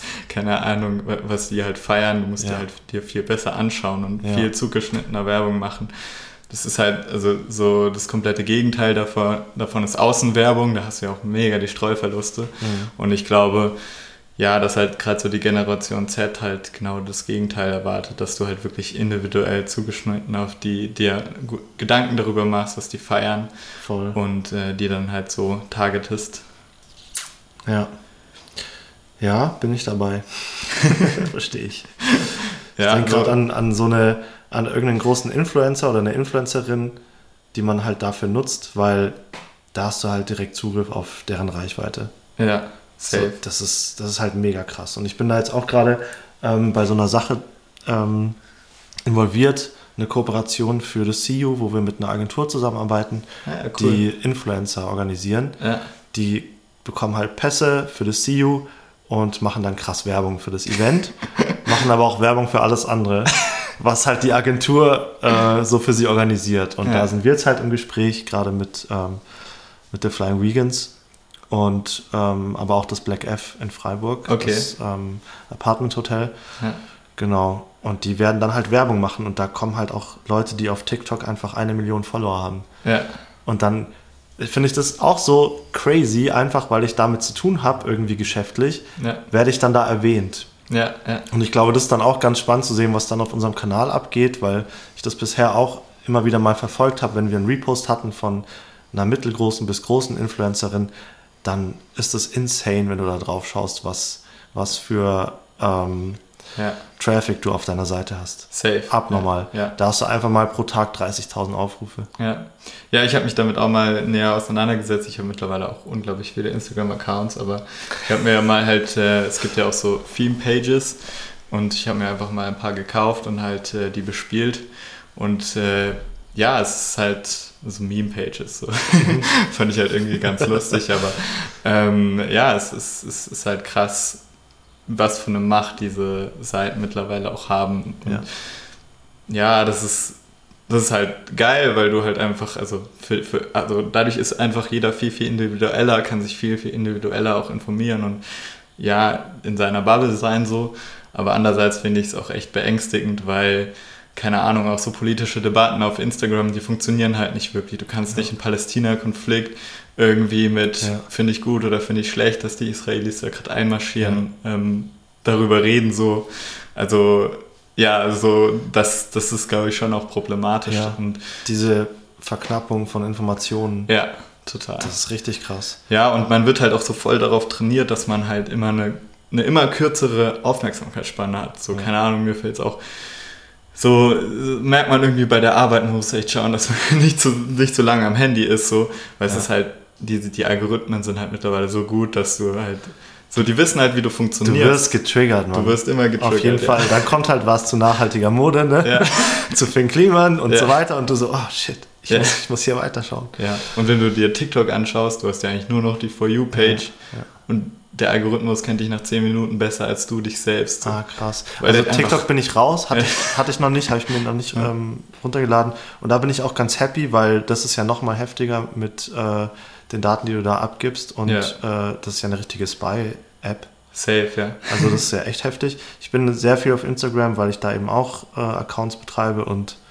was die halt feiern, du musst dir viel besser anschauen und viel zugeschnittener Werbung machen. Das ist halt, also so das komplette Gegenteil davon ist Außenwerbung, da hast du ja auch mega die Streuverluste und ich glaube, dass halt gerade so die Generation Z halt genau das Gegenteil erwartet, dass du halt wirklich individuell zugeschnitten auf die dir Gedanken darüber machst, was die feiern. Voll. Und die dann halt so targetest. Ja, bin ich dabei. Verstehe ich. Ich Ja, denke gerade an irgendeinen großen Influencer oder eine Influencerin, die man halt dafür nutzt, weil da hast du halt direkt Zugriff auf deren Reichweite. Ja. So, das ist halt mega krass. Und ich bin da jetzt auch gerade bei so einer Sache involviert, eine Kooperation für das CU, wo wir mit einer Agentur zusammenarbeiten, die Influencer organisieren, die bekommen halt Pässe für das CU und machen dann krass Werbung für das Event, machen aber auch Werbung für alles andere, was halt die Agentur so für sie organisiert. Und da sind wir jetzt halt im Gespräch, gerade mit der Flying Vegans und aber auch das Black F in Freiburg, das Apartment Hotel. Ja. Genau. Und die werden dann halt Werbung machen und da kommen halt auch Leute, die auf TikTok einfach 1 Million Follower haben. Ja. Und dann finde ich das auch so crazy, einfach weil ich damit zu tun habe, irgendwie geschäftlich, werde ich dann da erwähnt. Ja, ja. Und ich glaube, das ist dann auch ganz spannend zu sehen, was dann auf unserem Kanal abgeht, weil ich das bisher auch immer wieder mal verfolgt habe, wenn wir einen Repost hatten von einer mittelgroßen bis großen Influencerin, dann ist das insane, wenn du da drauf schaust, was für Traffic du auf deiner Seite hast. Safe. Abnormal. Ja. Da hast du einfach mal pro Tag 30.000 Aufrufe. Ja, ja, ich habe mich damit auch mal näher auseinandergesetzt. Ich habe mittlerweile auch unglaublich viele Instagram-Accounts, aber ich habe mir ja mal halt, es gibt ja auch so Theme-Pages und ich habe mir einfach mal ein paar gekauft und halt die bespielt und ja, es ist halt so Meme-Pages. So. Fand ich halt irgendwie ganz lustig, aber ja, es ist halt krass, was für eine Macht diese Seiten mittlerweile auch haben. Und ja, das ist halt geil, weil du halt einfach, also dadurch ist einfach jeder viel, viel individueller, kann sich viel, viel individueller auch informieren und ja, in seiner Bubble sein so. Aber andererseits finde ich es auch echt beängstigend, weil, keine Ahnung, auch so politische Debatten auf Instagram, die funktionieren halt nicht wirklich. Du kannst nicht einen Palästina-Konflikt irgendwie mit finde ich gut oder finde ich schlecht, dass die Israelis da gerade einmarschieren, darüber reden so. Also ja, also das ist, glaube ich, schon auch problematisch. Ja. Und diese Verknappung von Informationen. Ja, total. Das ist richtig krass. Ja, und man wird halt auch so voll darauf trainiert, dass man halt immer eine immer kürzere Aufmerksamkeitsspanne hat. So, keine Ahnung, mir fällt es auch so, merkt man irgendwie bei der Arbeit, man muss echt schauen, dass man nicht zu lange am Handy ist, so, weil es ist halt, die Algorithmen sind halt mittlerweile so gut, dass du halt, so, die wissen halt, wie du funktionierst. Du wirst getriggert, Mann. Du wirst immer getriggert. Auf jeden Fall. Dann kommt halt was zu nachhaltiger Mode, ne? Ja. Zu Finn Kliman und so weiter und du so, oh shit, ich muss hier weiterschauen. Ja, und wenn du dir TikTok anschaust, du hast ja eigentlich nur noch die For You-Page und der Algorithmus kennt dich nach 10 Minuten besser als du dich selbst. Ah, krass. Weil also TikTok bin ich raus, hatte ich noch nicht, habe ich mir noch nicht runtergeladen. Und da bin ich auch ganz happy, weil das ist ja noch mal heftiger mit den Daten, die du da abgibst. Und das ist ja eine richtige Spy-App. Safe, ja. Also das ist ja echt heftig. Ich bin sehr viel auf Instagram, weil ich da eben auch Accounts betreibe.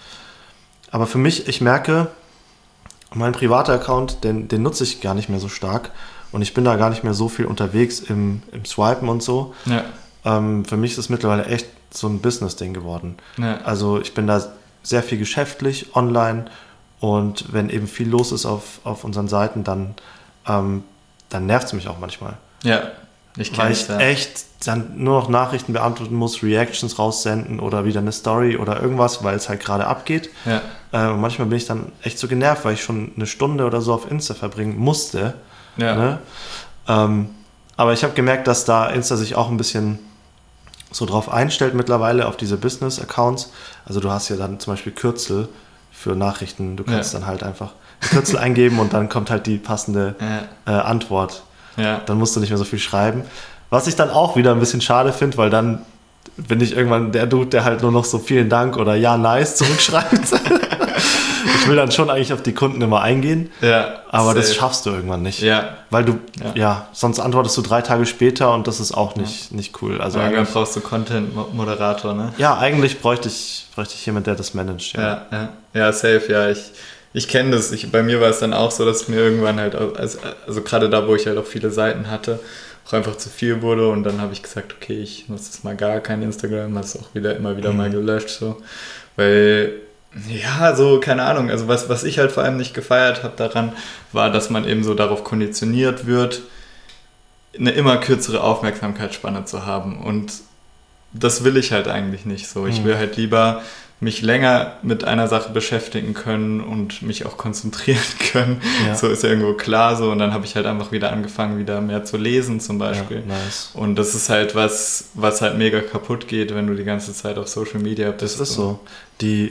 Aber für mich, ich merke, mein privater Account, den nutze ich gar nicht mehr so stark. Und ich bin da gar nicht mehr so viel unterwegs im Swipen und so. Ja. Für mich ist es mittlerweile echt so ein Business-Ding geworden. Ja. Also ich bin da sehr viel geschäftlich, online. Und wenn eben viel los ist auf unseren Seiten, dann nervt es mich auch manchmal. Ja, weil ich echt dann nur noch Nachrichten beantworten muss, Reactions raussenden oder wieder eine Story oder irgendwas, weil es halt gerade abgeht. Ja. Und manchmal bin ich dann echt so genervt, weil ich schon eine Stunde oder so auf Insta verbringen musste. Ja. Ne? Aber ich habe gemerkt, dass da Insta sich auch ein bisschen so drauf einstellt mittlerweile auf diese Business-Accounts. Also du hast ja dann zum Beispiel Kürzel für Nachrichten. Du kannst dann halt einfach ein Kürzel eingeben und dann kommt halt die passende Antwort. Ja. Dann musst du nicht mehr so viel schreiben. Was ich dann auch wieder ein bisschen schade finde, weil dann bin ich irgendwann der Dude, der halt nur noch so vielen Dank oder ja, nice zurückschreibt. Ich will dann schon eigentlich auf die Kunden immer eingehen, aber das schaffst du irgendwann nicht. Ja. Weil du, sonst antwortest du 3 Tage später und das ist auch nicht cool. Also irgendwann brauchst du Content-Moderator, ne? Ja, eigentlich bräuchte ich jemanden, der das managt. Ja, safe, ja. Ich kenne das. Bei mir war es dann auch so, dass mir irgendwann halt, also gerade da, wo ich halt auch viele Seiten hatte, auch einfach zu viel wurde und dann habe ich gesagt, okay, ich nutze jetzt mal gar kein Instagram, habe es auch immer wieder mal gelöscht, so, weil ja, so, keine Ahnung, also was ich halt vor allem nicht gefeiert habe daran, war, dass man eben so darauf konditioniert wird, eine immer kürzere Aufmerksamkeitsspanne zu haben und das will ich halt eigentlich nicht so. Ich will halt lieber mich länger mit einer Sache beschäftigen können und mich auch konzentrieren können. Ja. So ist ja irgendwo klar so. Und dann habe ich halt einfach wieder angefangen, wieder mehr zu lesen zum Beispiel. Ja, nice. Und das ist halt was halt mega kaputt geht, wenn du die ganze Zeit auf Social Media bist. Das ist so. Die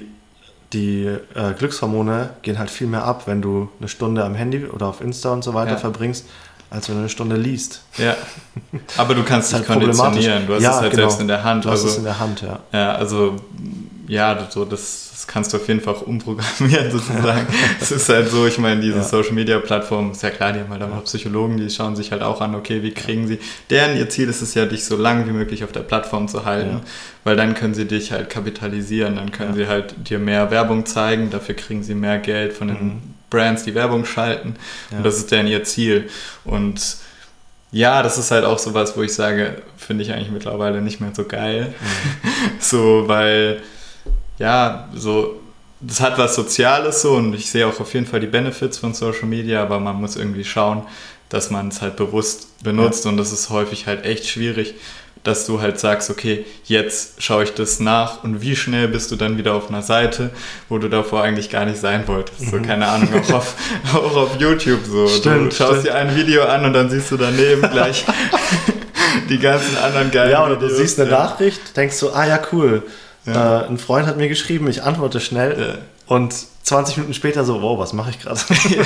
Glückshormone gehen halt viel mehr ab, wenn du eine Stunde am Handy oder auf Insta und so weiter verbringst, als wenn du eine Stunde liest. Ja, aber du kannst dich konditionieren, du hast es halt selbst in der Hand. Du hast es in der Hand, ja. Ja, also, ja, so das kannst du auf jeden Fall auch umprogrammieren sozusagen. Es ist halt so, ich meine, diese Social-Media-Plattformen, ist ja klar, die haben halt auch Psychologen, die schauen sich halt auch an, okay, wie kriegen sie, ihr Ziel ist es ja, dich so lang wie möglich auf der Plattform zu halten, weil dann können sie dich halt kapitalisieren, dann können sie halt dir mehr Werbung zeigen, dafür kriegen sie mehr Geld von den Brands, die Werbung schalten und das ist dann ihr Ziel. Und ja, das ist halt auch sowas, wo ich sage, finde ich eigentlich mittlerweile nicht mehr so geil. So, weil ja, so, das hat was Soziales so und ich sehe auch auf jeden Fall die Benefits von Social Media, aber man muss irgendwie schauen, dass man es halt bewusst benutzt und das ist häufig halt echt schwierig, dass du halt sagst, okay, jetzt schaue ich das nach und wie schnell bist du dann wieder auf einer Seite, wo du davor eigentlich gar nicht sein wolltest. So, keine Ahnung, auch auf YouTube so. Stimmt, du schaust dir ein Video an und dann siehst du daneben gleich die ganzen anderen geilen Videos. Ja, oder du siehst eine Nachricht, denkst du, ja, cool. Ja. Ein Freund hat mir geschrieben, ich antworte schnell und 20 Minuten später so, wow, was mache ich gerade?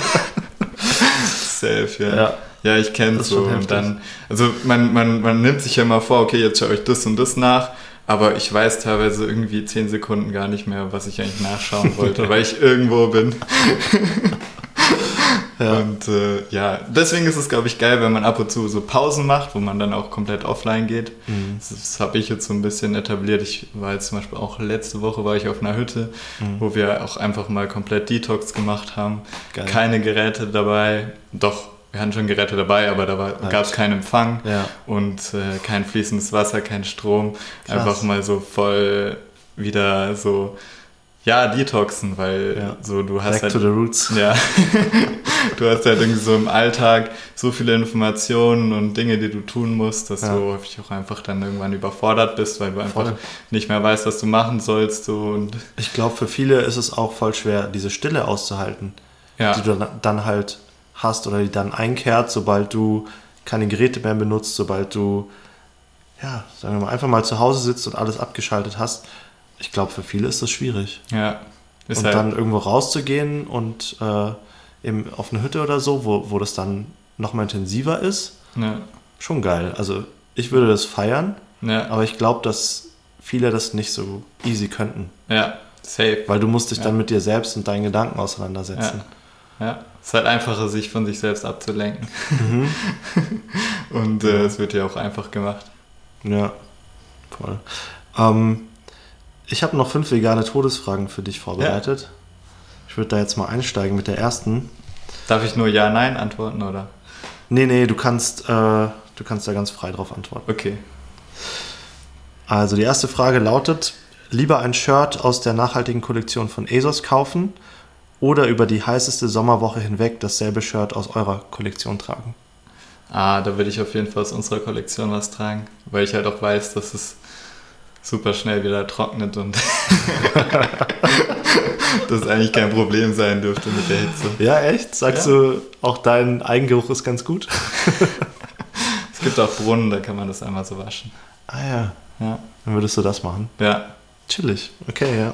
Safe, ja. Ja, ich kenne es so. Und dann, also man nimmt sich ja mal vor, okay, jetzt schaue ich das und das nach, aber ich weiß teilweise irgendwie 10 Sekunden gar nicht mehr, was ich eigentlich nachschauen wollte, weil ich irgendwo bin. Ja. Und deswegen ist es, glaube ich, geil, wenn man ab und zu so Pausen macht, wo man dann auch komplett offline geht. Das habe ich jetzt so ein bisschen etabliert. Ich war jetzt zum Beispiel auch letzte Woche war ich auf einer Hütte, wo wir auch einfach mal komplett Detox gemacht haben. Geil. Keine Geräte dabei. Doch, wir hatten schon Geräte dabei, aber da gab es keinen Empfang und kein fließendes Wasser, kein Strom. Krass. Einfach mal so voll wieder so... Ja, detoxen, weil so du hast Back to the roots. Ja, du hast halt irgendwie so im Alltag so viele Informationen und Dinge, die du tun musst, dass du häufig auch einfach dann irgendwann überfordert bist, weil du einfach nicht mehr weißt, was du machen sollst. So. Und ich glaube, für viele ist es auch voll schwer, diese Stille auszuhalten, die du dann halt hast oder die dann einkehrt, sobald du keine Geräte mehr benutzt, sobald du, sagen wir mal, einfach mal zu Hause sitzt und alles abgeschaltet hast. Ich glaube, für viele ist das schwierig. Ja. Und halt dann irgendwo rauszugehen und eben auf eine Hütte oder so, wo das dann nochmal intensiver ist, schon geil. Also ich würde das feiern, aber ich glaube, dass viele das nicht so easy könnten. Ja, safe. Weil du musst dich dann mit dir selbst und deinen Gedanken auseinandersetzen. Ja, es ist halt einfacher, sich von sich selbst abzulenken. Und es wird ja auch einfach gemacht. Ja, voll. Ich habe noch 5 vegane Todesfragen für dich vorbereitet. Ich würde da jetzt mal einsteigen mit der ersten. Darf ich nur Ja, Nein antworten, oder? Nee, du kannst da ganz frei drauf antworten. Okay. Also die erste Frage lautet, lieber ein Shirt aus der nachhaltigen Kollektion von ASOS kaufen oder über die heißeste Sommerwoche hinweg dasselbe Shirt aus eurer Kollektion tragen? Da würde ich auf jeden Fall aus unserer Kollektion was tragen, weil ich halt auch weiß, dass es super schnell wieder trocknet und das eigentlich kein Problem sein dürfte mit der Hitze. Ja, echt? Sagst du, auch dein Eigengeruch ist ganz gut? Es gibt auch Brunnen, da kann man das einmal so waschen. Ja. Dann würdest du das machen? Ja. Chillig. Okay, ja.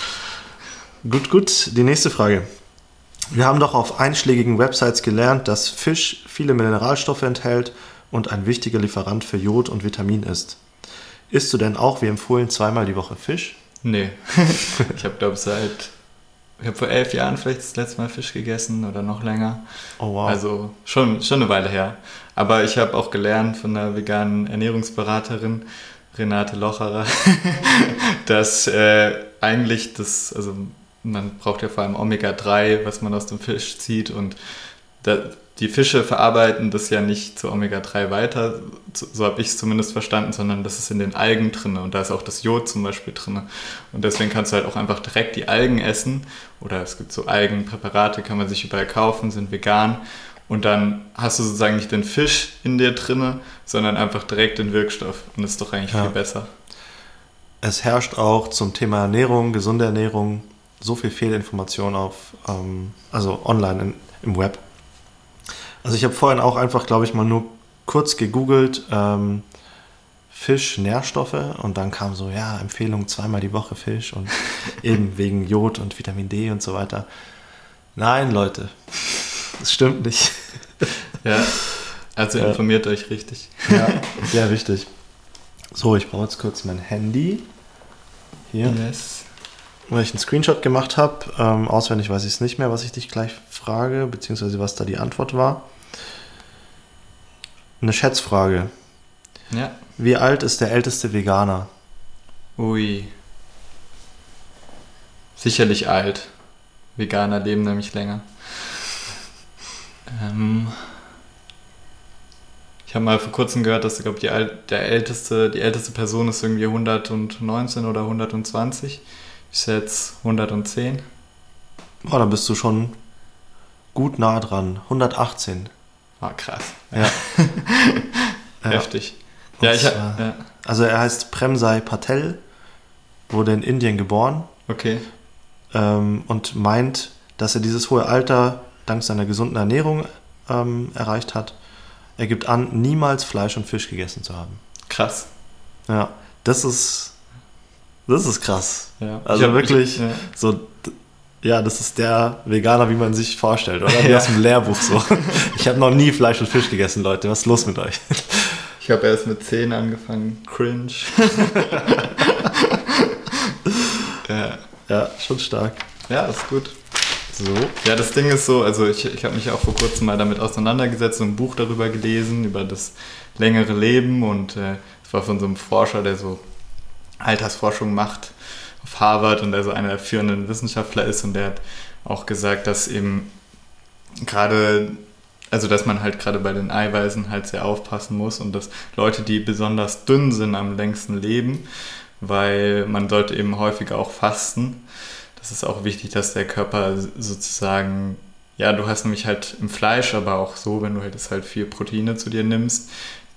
Gut. Die nächste Frage. Wir haben doch auf einschlägigen Websites gelernt, dass Fisch viele Mineralstoffe enthält und ein wichtiger Lieferant für Jod und Vitamin ist. Isst du denn auch, wie empfohlen, 2-mal die Woche Fisch? Nee. Ich habe vor 11 Jahren vielleicht das letzte Mal Fisch gegessen oder noch länger. Oh wow. Also schon eine Weile her. Aber ich habe auch gelernt von einer veganen Ernährungsberaterin, Renate Locherer, dass eigentlich also man braucht ja vor allem Omega-3, was man aus dem Fisch zieht und die Fische verarbeiten das ja nicht zu Omega-3 weiter, so habe ich es zumindest verstanden, sondern das ist in den Algen drin und da ist auch das Jod zum Beispiel drin. Und deswegen kannst du halt auch einfach direkt die Algen essen oder es gibt so Algenpräparate, kann man sich überall kaufen, sind vegan und dann hast du sozusagen nicht den Fisch in dir drin, sondern einfach direkt den Wirkstoff und das ist doch eigentlich viel besser. Es herrscht auch zum Thema Ernährung, gesunde Ernährung, so viel Fehlinformation also online im Web. Also ich habe vorhin auch einfach, glaube ich, mal nur kurz gegoogelt, Fisch, Nährstoffe und dann kam so, Empfehlung 2-mal die Woche Fisch und eben wegen Jod und Vitamin D und so weiter. Nein, Leute, das stimmt nicht. Ja. Also informiert euch richtig. Ja, sehr wichtig. So, ich brauche jetzt kurz mein Handy. Hier. Yes. Weil ich einen Screenshot gemacht habe. Auswendig weiß ich es nicht mehr, was ich dich gleich frage, beziehungsweise was da die Antwort war. Eine Schätzfrage. Ja. Wie alt ist der älteste Veganer? Ui. Sicherlich alt. Veganer leben nämlich länger. Ich habe mal vor kurzem gehört, dass, glaube ich, die älteste Person ist irgendwie 119 oder 120. Ich schätze 110. Oh, dann bist du schon gut nah dran. 118. Ah, krass. Ja. Heftig. Ja, Also er heißt Premsai Patel, wurde in Indien geboren. Okay. Und meint, dass er dieses hohe Alter dank seiner gesunden Ernährung erreicht hat. Er gibt an, niemals Fleisch und Fisch gegessen zu haben. Krass. Ja, das ist krass. Ja. Also wirklich so, ja, das ist der Veganer, wie man sich vorstellt, oder? Wie aus dem Lehrbuch so. Ich habe noch nie Fleisch und Fisch gegessen, Leute. Was ist los mit euch? Ich habe erst mit 10 angefangen. Cringe. Ja, schon stark. Ja, ist gut. So. Ja, das Ding ist so, also ich habe mich auch vor kurzem mal damit auseinandergesetzt und ein Buch darüber gelesen, über das längere Leben, und es war von so einem Forscher, der so Altersforschung macht auf Harvard und der so einer der führenden Wissenschaftler ist, und der hat auch gesagt, dass eben dass man halt gerade bei den Eiweißen halt sehr aufpassen muss und dass Leute, die besonders dünn sind, am längsten leben, weil man sollte eben häufiger auch fasten. Das ist auch wichtig, dass der Körper sozusagen, ja, du hast nämlich halt im Fleisch, aber auch so, wenn du halt viel Proteine zu dir nimmst,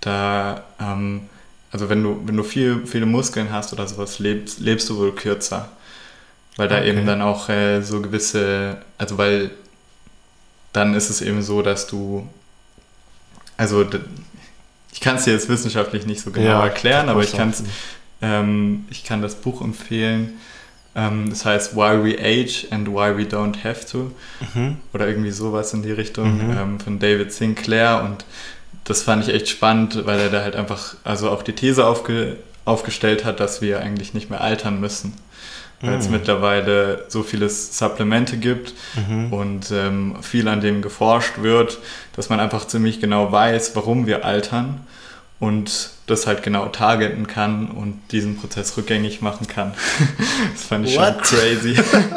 also wenn du viele Muskeln hast oder sowas, lebst du wohl kürzer. Weil da eben dann auch so gewisse, also weil dann ist es eben so, dass du, also ich kann es dir jetzt wissenschaftlich nicht so genau erklären, aber ich kann das Buch empfehlen. Das heißt Why We Age and Why We Don't Have To, oder irgendwie sowas in die Richtung, von David Sinclair, und das fand ich echt spannend, weil er da halt einfach also auch die These aufgestellt hat, dass wir eigentlich nicht mehr altern müssen, weil es mittlerweile so viele Supplemente gibt und viel an dem geforscht wird, dass man einfach ziemlich genau weiß, warum wir altern und das halt genau targeten kann und diesen Prozess rückgängig machen kann. Das fand ich schon crazy.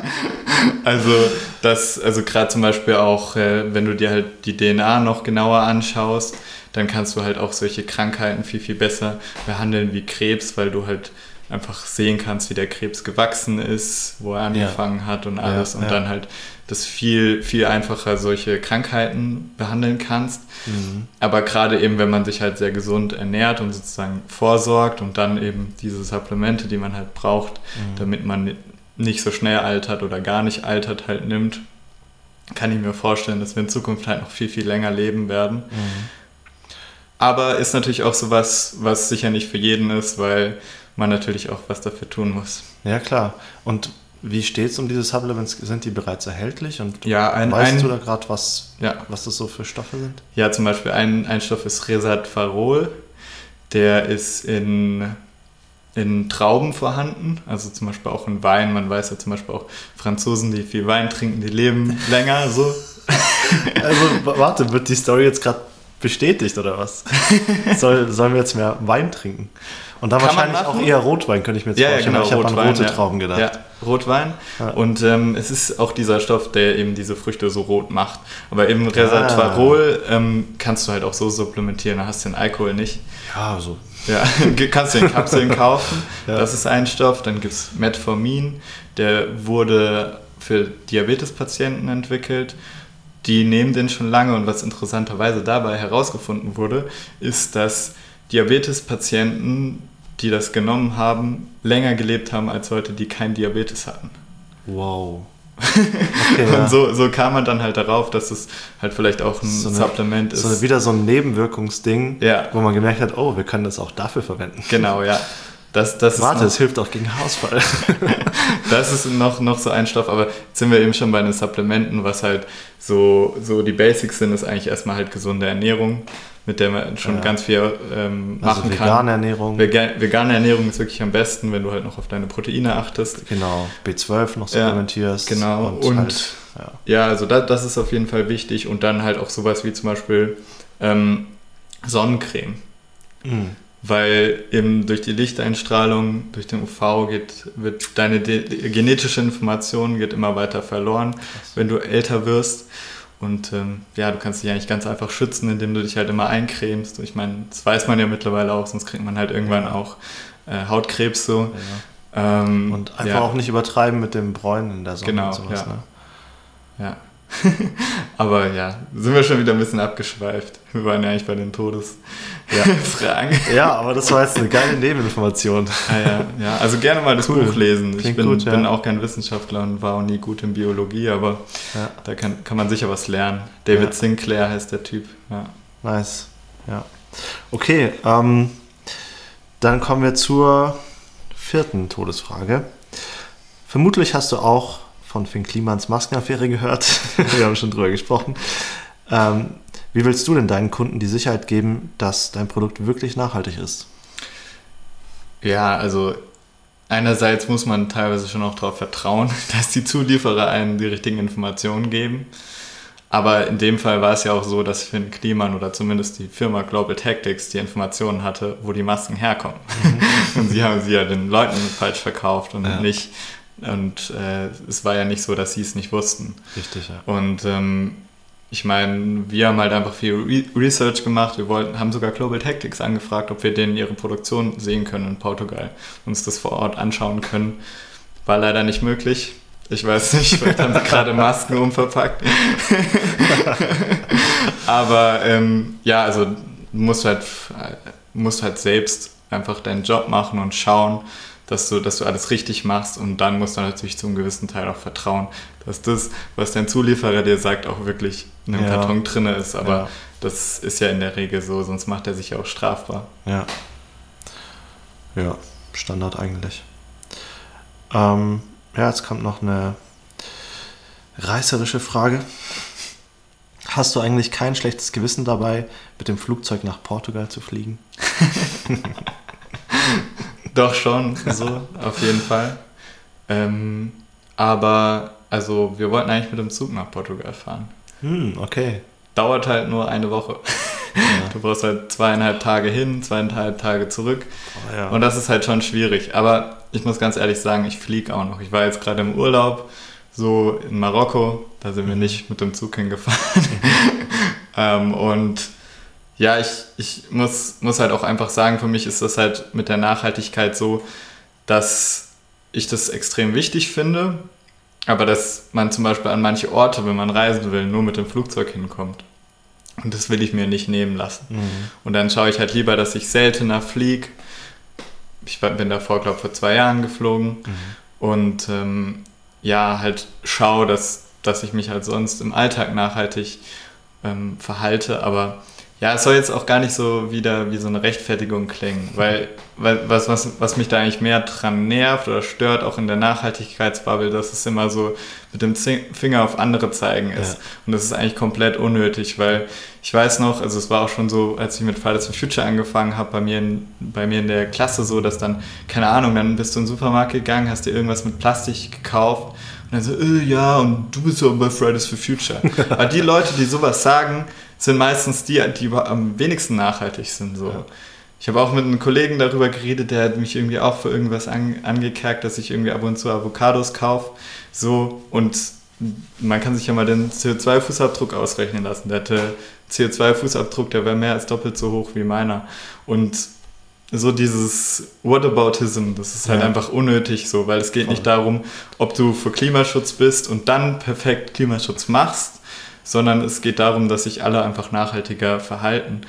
Also gerade zum Beispiel auch, wenn du dir halt die DNA noch genauer anschaust, dann kannst du halt auch solche Krankheiten viel, viel besser behandeln wie Krebs, weil du halt einfach sehen kannst, wie der Krebs gewachsen ist, wo er angefangen hat und alles, und dann halt das viel, viel einfacher solche Krankheiten behandeln kannst. Aber gerade eben, wenn man sich halt sehr gesund ernährt und sozusagen vorsorgt und dann eben diese Supplemente, die man halt braucht, damit man nicht so schnell altert oder gar nicht altert, halt nimmt, kann ich mir vorstellen, dass wir in Zukunft halt noch viel, viel länger leben werden. Aber ist natürlich auch sowas, was sicher nicht für jeden ist, weil man natürlich auch was dafür tun muss. Ja, klar. Und wie steht es um diese Supplements? Sind die bereits erhältlich? Und ja, weißt du da gerade, was das so für Stoffe sind? Ja, zum Beispiel ein Stoff ist Resveratrol. Der ist in Trauben vorhanden, also zum Beispiel auch in Wein. Man weiß ja zum Beispiel auch, Franzosen, die viel Wein trinken, die leben länger. So. Also warte, wird die Story jetzt gerade bestätigt oder was? Sollen wir jetzt mehr Wein trinken? Und dann wahrscheinlich auch eher Rotwein, könnte ich mir jetzt vorstellen. Genau, ich habe an rote Trauben gedacht. Ja, Rotwein. Ja. Und es ist auch dieser Stoff, der eben diese Früchte so rot macht. Aber eben Resveratrol kannst du halt auch so supplementieren, da hast du den Alkohol nicht. Ja, so. Ja, kannst du in Kapseln kaufen. Ja. Das ist ein Stoff. Dann gibt es Metformin, der wurde für Diabetespatienten entwickelt. Die nehmen den schon lange, und was interessanterweise dabei herausgefunden wurde, ist, dass Diabetespatienten, die das genommen haben, länger gelebt haben als Leute, die kein Diabetes hatten. Wow. Okay, und so kam man dann halt darauf, dass es halt vielleicht auch ein Supplement ist. Wieder so ein Nebenwirkungsding, wo man gemerkt hat, oh, wir können das auch dafür verwenden. Genau, ja. Es hilft auch gegen Haarausfall. Das ist noch so ein Stoff, aber jetzt sind wir eben schon bei den Supplementen, was halt so die Basics sind, ist eigentlich erstmal halt gesunde Ernährung, mit der man schon ganz viel machen kann. Vegane Ernährung. Vegane Ernährung ist wirklich am besten, wenn du halt noch auf deine Proteine achtest. Genau, B12 noch supplementierst. Genau, und also das ist auf jeden Fall wichtig. Und dann halt auch sowas wie zum Beispiel Sonnencreme. Weil eben durch die Lichteinstrahlung, durch den UV wird deine genetische Information geht immer weiter verloren, wenn du älter wirst. Und du kannst dich eigentlich ganz einfach schützen, indem du dich halt immer eincremst. Ich meine, das weiß man ja mittlerweile auch, sonst kriegt man halt irgendwann auch Hautkrebs so. Ja. Und einfach auch nicht übertreiben mit dem Bräunen in der Sonne und sowas. Ja. Aber sind wir schon wieder ein bisschen abgeschweift. Wir waren ja eigentlich bei den Todesfragen. Ja, aber das war jetzt eine geile Nebeninformation. Ja, also gerne mal das Buch lesen. Ich bin auch kein Wissenschaftler und war auch nie gut in Biologie, aber da kann man sicher was lernen. David Sinclair heißt der Typ. Ja. Nice. Ja. Okay, dann kommen wir zur 4. Todesfrage. Vermutlich hast du auch von Finn Klimans Maskenaffäre gehört. Wir haben schon drüber gesprochen. Wie willst du denn deinen Kunden die Sicherheit geben, dass dein Produkt wirklich nachhaltig ist? Ja, also einerseits muss man teilweise schon auch darauf vertrauen, dass die Zulieferer einem die richtigen Informationen geben. Aber in dem Fall war es ja auch so, dass Finn Kliman oder zumindest die Firma Global Tactics die Informationen hatte, wo die Masken herkommen. Und sie haben sie ja den Leuten falsch verkauft und nicht. Und es war ja nicht so, dass sie es nicht wussten. Richtig, ja. Und ich meine, wir haben halt einfach viel Research gemacht. Wir haben sogar Global Tactics angefragt, ob wir denen ihre Produktion sehen können in Portugal, uns das vor Ort anschauen können. War leider nicht möglich. Ich weiß nicht, vielleicht haben sie gerade Masken umverpackt. Aber also du musst halt selbst einfach deinen Job machen und schauen, dass du alles richtig machst, und dann musst du natürlich zu einem gewissen Teil auch vertrauen, dass das, was dein Zulieferer dir sagt, auch wirklich in einem Karton drin ist. Aber das ist ja in der Regel so, sonst macht er sich ja auch strafbar. Ja, Standard eigentlich. Jetzt kommt noch eine reißerische Frage. Hast du eigentlich kein schlechtes Gewissen dabei, mit dem Flugzeug nach Portugal zu fliegen? Doch schon, so, auf jeden Fall. Aber, also, wir wollten eigentlich mit dem Zug nach Portugal fahren. Okay. Dauert halt nur eine Woche. Ja. Du brauchst halt 2,5 Tage hin, 2,5 Tage zurück. Und das ist halt schon schwierig. Aber ich muss ganz ehrlich sagen, ich fliege auch noch. Ich war jetzt gerade im Urlaub, so in Marokko. Da sind wir nicht mit dem Zug hingefahren. Und ja, ich muss halt auch einfach sagen, für mich ist das halt mit der Nachhaltigkeit so, dass ich das extrem wichtig finde, aber dass man zum Beispiel an manche Orte, wenn man reisen will, nur mit dem Flugzeug hinkommt. Und das will ich mir nicht nehmen lassen. Und dann schaue ich halt lieber, dass ich seltener fliege. Ich bin davor, glaube ich, vor 2 Jahren geflogen. Und halt schaue, dass ich mich halt sonst im Alltag nachhaltig verhalte. Aber ja, es soll jetzt auch gar nicht so wieder wie so eine Rechtfertigung klingen, weil was mich da eigentlich mehr dran nervt oder stört, auch in der Nachhaltigkeitsbubble, dass es immer so mit dem Finger auf andere zeigen ist. Ja. Und das ist eigentlich komplett unnötig, weil ich weiß noch, also es war auch schon so, als ich mit Fridays for Future angefangen habe, bei mir in der Klasse so, dass dann, keine Ahnung, dann bist du in den Supermarkt gegangen, hast dir irgendwas mit Plastik gekauft und dann so, und du bist ja bei Fridays for Future. Aber die Leute, die sowas sagen, sind meistens die am wenigsten nachhaltig sind. So. Ja. Ich habe auch mit einem Kollegen darüber geredet, der hat mich irgendwie auch für irgendwas angekerkt, dass ich irgendwie ab und zu Avocados kaufe. So, und man kann sich ja mal den CO2-Fußabdruck ausrechnen lassen. Der hatte CO2-Fußabdruck, der wäre mehr als doppelt so hoch wie meiner. Und so dieses Whataboutism, das ist halt einfach unnötig so, weil es geht nicht darum, ob du für Klimaschutz bist und dann perfekt Klimaschutz machst, sondern es geht darum, dass sich alle einfach nachhaltiger verhalten.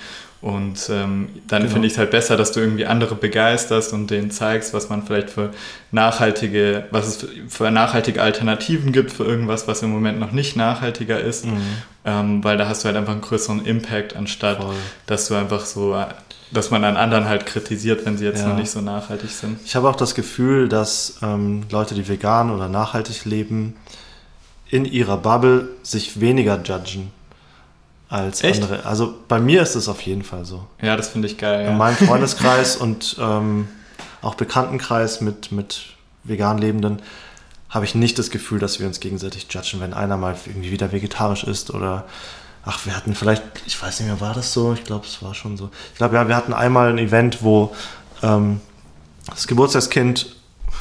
Und dann finde ich es halt besser, dass du irgendwie andere begeisterst und denen zeigst, was man vielleicht für nachhaltige Alternativen gibt für irgendwas, was im Moment noch nicht nachhaltiger ist. Weil da hast du halt einfach einen größeren Impact, anstatt dass du einfach so, dass man an anderen halt kritisiert, wenn sie jetzt noch nicht so nachhaltig sind. Ich habe auch das Gefühl, dass Leute, die vegan oder nachhaltig leben, in ihrer Bubble sich weniger judgen als andere. Also bei mir ist es auf jeden Fall so. Ja, das finde ich geil. In meinem Freundeskreis und auch Bekanntenkreis mit vegan Lebenden habe ich nicht das Gefühl, dass wir uns gegenseitig judgen, wenn einer mal irgendwie wieder vegetarisch ist oder wir hatten vielleicht, ich weiß nicht mehr, war das so? Ich glaube, es war schon so. Ich glaube, ja, wir hatten einmal ein Event, wo das Geburtstagskind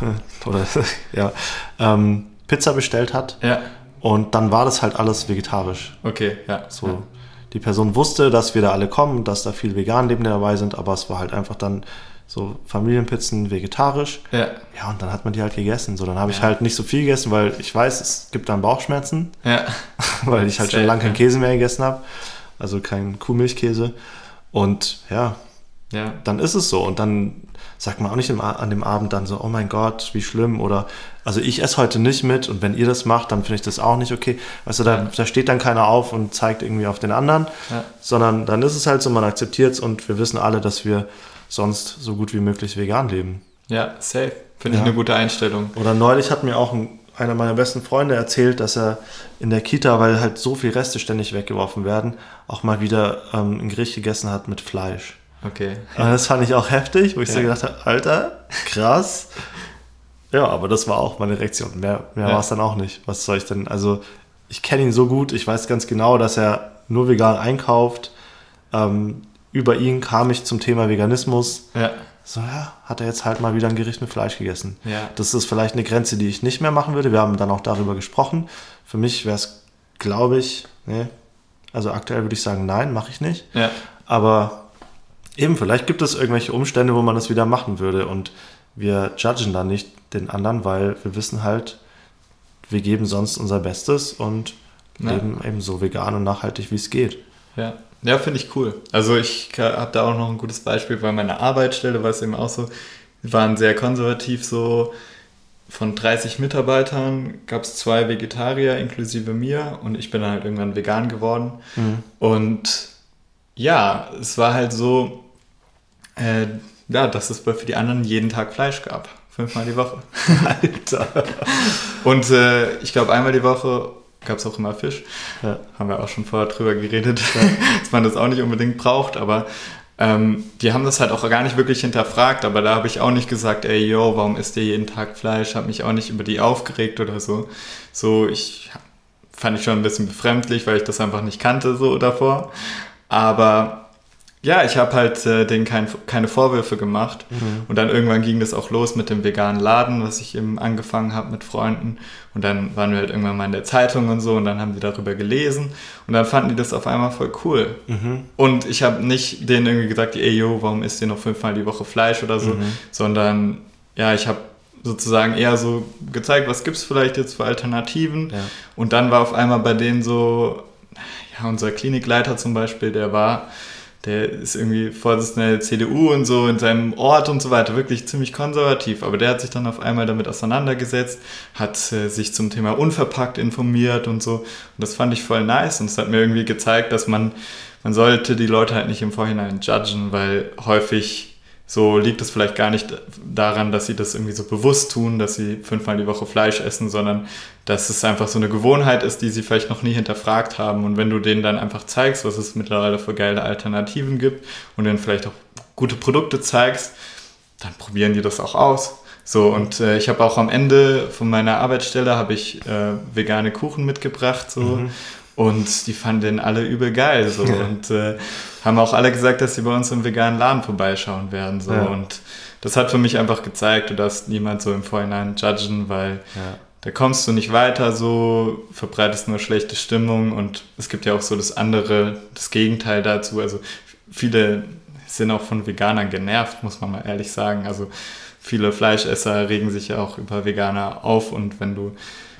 Pizza bestellt hat. Ja. Und dann war das halt alles vegetarisch. Okay, ja. So. Ja. Die Person wusste, dass wir da alle kommen, dass da viele Vegan-Lebende dabei sind, aber es war halt einfach dann so Familienpizzen vegetarisch. Ja. Ja, und dann hat man die halt gegessen. So, dann habe ich halt nicht so viel gegessen, weil ich weiß, es gibt dann Bauchschmerzen. Ja. Weil ich halt schon lange keinen Käse mehr gegessen habe. Also kein Kuhmilchkäse. Und ja, dann ist es so. Und dann sagt man auch nicht an dem Abend dann so, oh mein Gott, wie schlimm. Oder, also ich esse heute nicht mit und wenn ihr das macht, dann finde ich das auch nicht okay. Weißt du, da steht dann keiner auf und zeigt irgendwie auf den anderen, sondern dann ist es halt so, man akzeptiert es und wir wissen alle, dass wir sonst so gut wie möglich vegan leben. Ja, safe. Finde ich eine gute Einstellung. Oder neulich hat mir auch einer meiner besten Freunde erzählt, dass er in der Kita, weil halt so viel Reste ständig weggeworfen werden, auch mal wieder ein Gericht gegessen hat mit Fleisch. Okay. Das fand ich auch heftig, wo ich so gedacht habe, Alter, krass. Ja, aber das war auch meine Reaktion. Mehr war es dann auch nicht. Was soll ich denn, also ich kenne ihn so gut, ich weiß ganz genau, dass er nur vegan einkauft. Über ihn kam ich zum Thema Veganismus. Ja. So, hat er jetzt halt mal wieder ein Gericht mit Fleisch gegessen. Ja. Das ist vielleicht eine Grenze, die ich nicht mehr machen würde. Wir haben dann auch darüber gesprochen. Für mich wäre es, glaube ich, also aktuell würde ich sagen, nein, mache ich nicht. Ja. Aber eben, vielleicht gibt es irgendwelche Umstände, wo man das wieder machen würde und wir judgen dann nicht den anderen, weil wir wissen halt, wir geben sonst unser Bestes und leben eben so vegan und nachhaltig, wie es geht. Ja, finde ich cool. Also ich habe da auch noch ein gutes Beispiel bei meiner Arbeitsstelle, war es eben auch so, wir waren sehr konservativ, so von 30 Mitarbeitern gab es 2 Vegetarier inklusive mir und ich bin dann halt irgendwann vegan geworden. Und ja, es war halt so, dass es für die anderen jeden Tag Fleisch gab. 5-mal die Woche. Alter. Und ich glaube, einmal die Woche gab es auch immer Fisch. Ja. Haben wir auch schon vorher drüber geredet, dass man das auch nicht unbedingt braucht. Aber die haben das halt auch gar nicht wirklich hinterfragt. Aber da habe ich auch nicht gesagt, ey, yo, warum isst ihr jeden Tag Fleisch? Habe mich auch nicht über die aufgeregt oder so. Fand ich schon ein bisschen befremdlich, weil ich das einfach nicht kannte so davor. Aber ja, ich habe halt denen keine Vorwürfe gemacht. Und dann irgendwann ging das auch los mit dem veganen Laden, was ich eben angefangen habe mit Freunden. Und dann waren wir halt irgendwann mal in der Zeitung und so und dann haben die darüber gelesen. Und dann fanden die das auf einmal voll cool. Und ich habe nicht denen irgendwie gesagt, ey, yo, warum isst ihr noch 5-mal die Woche Fleisch oder so, sondern ja, ich habe sozusagen eher so gezeigt, was gibt es vielleicht jetzt für Alternativen. Ja. Und dann war auf einmal bei denen so, ja, unser Klinikleiter zum Beispiel, der ist irgendwie Vorsitzender der CDU und so in seinem Ort und so weiter, wirklich ziemlich konservativ. Aber der hat sich dann auf einmal damit auseinandergesetzt, hat sich zum Thema unverpackt informiert und so. Und das fand ich voll nice und es hat mir irgendwie gezeigt, dass man sollte die Leute halt nicht im Vorhinein judgen, weil häufig so liegt es vielleicht gar nicht daran, dass sie das irgendwie so bewusst tun, dass sie 5-mal die Woche Fleisch essen, sondern dass es einfach so eine Gewohnheit ist, die sie vielleicht noch nie hinterfragt haben. Und wenn du denen dann einfach zeigst, was es mittlerweile für geile Alternativen gibt und denen vielleicht auch gute Produkte zeigst, dann probieren die das auch aus. So, und ich habe auch am Ende von meiner Arbeitsstelle habe ich vegane Kuchen mitgebracht, so. Und die fanden den alle übel geil, so. Ja. Und haben auch alle gesagt, dass sie bei uns im veganen Laden vorbeischauen werden, so. Ja. Und das hat für mich einfach gezeigt, du darfst niemand so im Vorhinein judgen, weil da kommst du nicht weiter, so, verbreitest nur schlechte Stimmung und es gibt ja auch so das Gegenteil dazu. Also viele sind auch von Veganern genervt, muss man mal ehrlich sagen. Also viele Fleischesser regen sich ja auch über Veganer auf und wenn du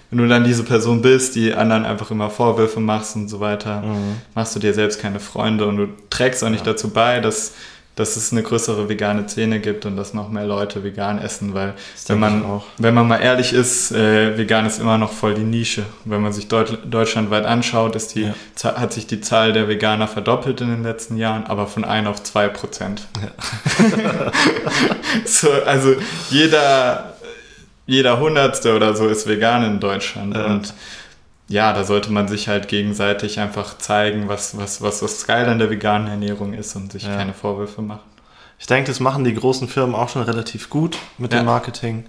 wenn du dann diese Person bist, die anderen einfach immer Vorwürfe machst und so weiter, machst du dir selbst keine Freunde und du trägst auch nicht dazu bei, dass es eine größere vegane Szene gibt und dass noch mehr Leute vegan essen, weil wenn man mal ehrlich ist, vegan ist immer noch voll die Nische. Wenn man sich deutschlandweit anschaut, hat sich die Zahl der Veganer verdoppelt in den letzten Jahren, aber von 1 auf 2%. Ja. So, also jeder Hundertste oder so ist vegan in Deutschland und ja, da sollte man sich halt gegenseitig einfach zeigen, was das Geile an der veganen Ernährung ist und sich keine Vorwürfe machen. Ich denke, das machen die großen Firmen auch schon relativ gut mit dem Marketing.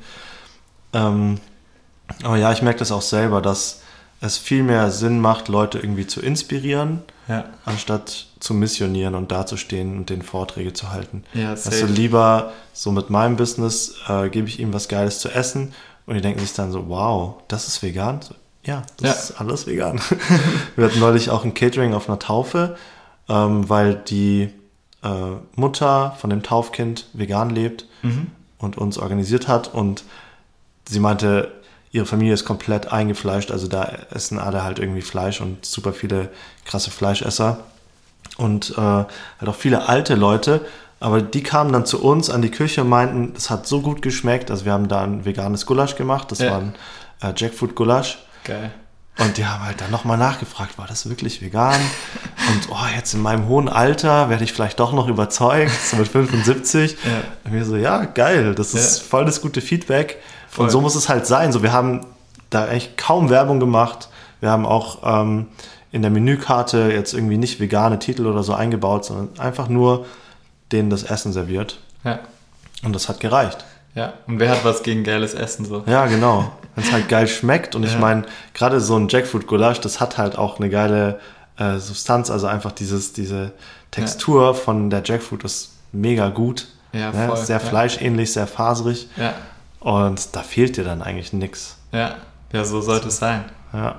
Aber ja, ich merke das auch selber, dass es viel mehr Sinn macht, Leute irgendwie zu inspirieren, anstatt zu missionieren und dazustehen und denen Vorträge zu halten. Ja, also lieber so mit meinem Business gebe ich ihm was Geiles zu essen und die denken sich dann so, wow, das ist vegan? Ja, das ist alles vegan. Wir hatten neulich auch ein Catering auf einer Taufe, weil die Mutter von dem Taufkind vegan lebt und uns organisiert hat. Und sie meinte, ihre Familie ist komplett eingefleischt. Also da essen alle halt irgendwie Fleisch und super viele krasse Fleischesser. Und halt auch viele alte Leute. Aber die kamen dann zu uns an die Küche und meinten, es hat so gut geschmeckt. Also wir haben da ein veganes Gulasch gemacht. Das war ein Jackfruit-Gulasch. Geil. Und die haben halt dann nochmal nachgefragt, war das wirklich vegan? Und jetzt in meinem hohen Alter werde ich vielleicht doch noch überzeugt, so mit 75. Und wir so, ja, geil, das ist voll das gute Feedback. Voll. Und so muss es halt sein. So, wir haben da eigentlich kaum Werbung gemacht. Wir haben auch in der Menükarte jetzt irgendwie nicht vegane Titel oder so eingebaut, sondern einfach nur denen das Essen serviert. Ja. Und das hat gereicht. Ja, und wer hat was gegen geiles Essen so? Ja, genau. Wenn es halt geil schmeckt. Und ich meine, gerade so ein Jackfruit-Gulasch, das hat halt auch eine geile Substanz. Also einfach diese Textur von der Jackfruit ist mega gut. Ja, voll. Sehr fleischähnlich, sehr faserig. Ja. Und da fehlt dir dann eigentlich nichts. Ja, so sollte es sein. Ja.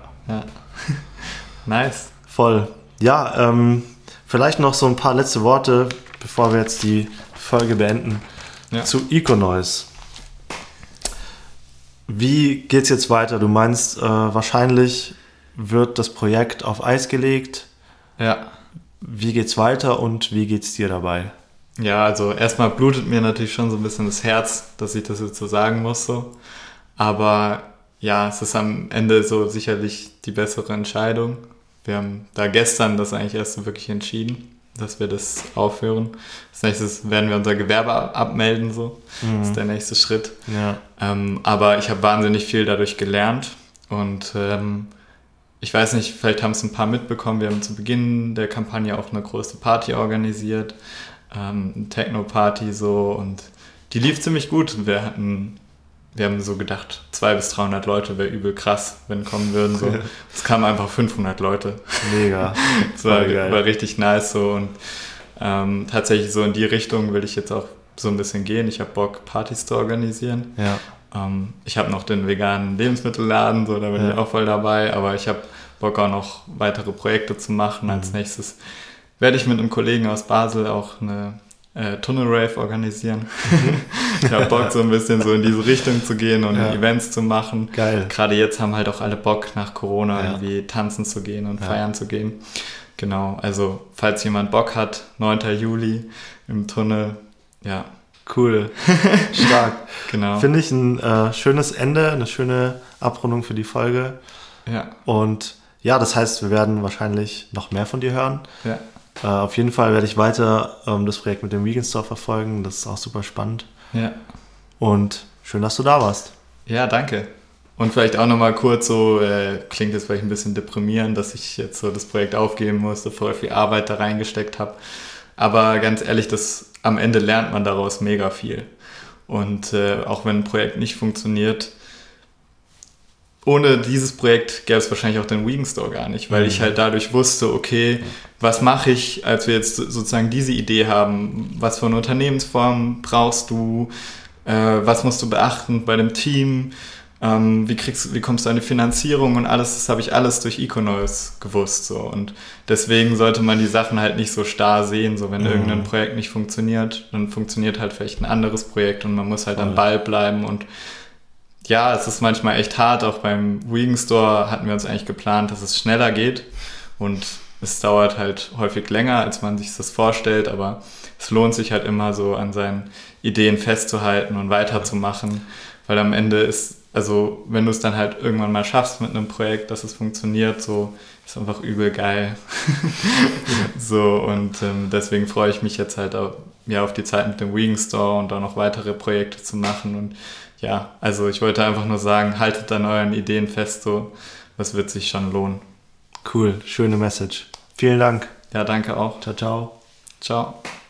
Nice. Voll. Ja, vielleicht noch so ein paar letzte Worte, bevor wir jetzt die Folge beenden. Zu Econoise. Wie geht's jetzt weiter? Du meinst, wahrscheinlich wird das Projekt auf Eis gelegt. Ja. Wie geht's weiter und wie geht's dir dabei? Ja, also erstmal blutet mir natürlich schon so ein bisschen das Herz, dass ich das jetzt so sagen muss. So. Aber ja, es ist am Ende so sicherlich die bessere Entscheidung. Wir haben da gestern das eigentlich erst so wirklich entschieden, dass wir das aufhören. Als nächstes werden wir unser Gewerbe abmelden, so. Das ist der nächste Schritt. Ja. Aber ich habe wahnsinnig viel dadurch gelernt und ich weiß nicht, vielleicht haben es ein paar mitbekommen, wir haben zu Beginn der Kampagne auch eine große Party organisiert, eine Techno-Party so, und die lief ziemlich gut. Wir haben so gedacht, 200 bis 300 Leute wäre übel krass, wenn kommen würden. So. Es kamen einfach 500 Leute. Mega. Das war richtig nice so, und tatsächlich so in die Richtung will ich jetzt auch so ein bisschen gehen. Ich habe Bock, Partys zu organisieren. Ja. Ich habe noch den veganen Lebensmittelladen, so, da bin ich auch voll dabei, aber ich habe Bock auch noch weitere Projekte zu machen. Als nächstes werde ich mit einem Kollegen aus Basel auch eine Tunnel-Rave organisieren. Ich habe Bock, so ein bisschen so in diese Richtung zu gehen und Events zu machen. Geil. Gerade jetzt haben halt auch alle Bock, nach Corona irgendwie tanzen zu gehen und feiern zu gehen. Genau, also falls jemand Bock hat, 9. Juli im Tunnel, Cool. Stark. Genau. Finde ich ein schönes Ende, eine schöne Abrundung für die Folge. Ja. Und ja, das heißt, wir werden wahrscheinlich noch mehr von dir hören. Ja. Auf jeden Fall werde ich weiter das Projekt mit dem Vegan Store verfolgen. Das ist auch super spannend. Ja. Und schön, dass du da warst. Ja, danke. Und vielleicht auch nochmal kurz so, klingt jetzt vielleicht ein bisschen deprimierend, dass ich jetzt so das Projekt aufgeben musste, voll viel Arbeit da reingesteckt habe. Aber ganz ehrlich, am Ende lernt man daraus mega viel. Und auch wenn ein Projekt nicht funktioniert, ohne dieses Projekt gäbe es wahrscheinlich auch den Vegan Store gar nicht, weil ich halt dadurch wusste, okay, was mache ich, als wir jetzt sozusagen diese Idee haben, was für eine Unternehmensform brauchst du, was musst du beachten bei dem Team, wie kommst du an die Finanzierung und alles, das habe ich alles durch Econoise gewusst. So. Und deswegen sollte man die Sachen halt nicht so starr sehen, so wenn irgendein Projekt nicht funktioniert, dann funktioniert halt vielleicht ein anderes Projekt und man muss halt am Ball bleiben und ja, es ist manchmal echt hart. Auch beim Vegan Store hatten wir uns eigentlich geplant, dass es schneller geht. Und es dauert halt häufig länger, als man sich das vorstellt. Aber es lohnt sich halt immer so an seinen Ideen festzuhalten und weiterzumachen. Weil am Ende ist, also wenn du es dann halt irgendwann mal schaffst mit einem Projekt, dass es funktioniert, so ist einfach übel geil. So, und deswegen freue ich mich jetzt halt auch, ja, auf die Zeit mit dem Vegan Store und auch noch weitere Projekte zu machen. Und ja, also ich wollte einfach nur sagen, haltet an euren Ideen fest, so, das wird sich schon lohnen. Cool, schöne Message. Vielen Dank. Ja, danke auch. Ciao, ciao. Ciao.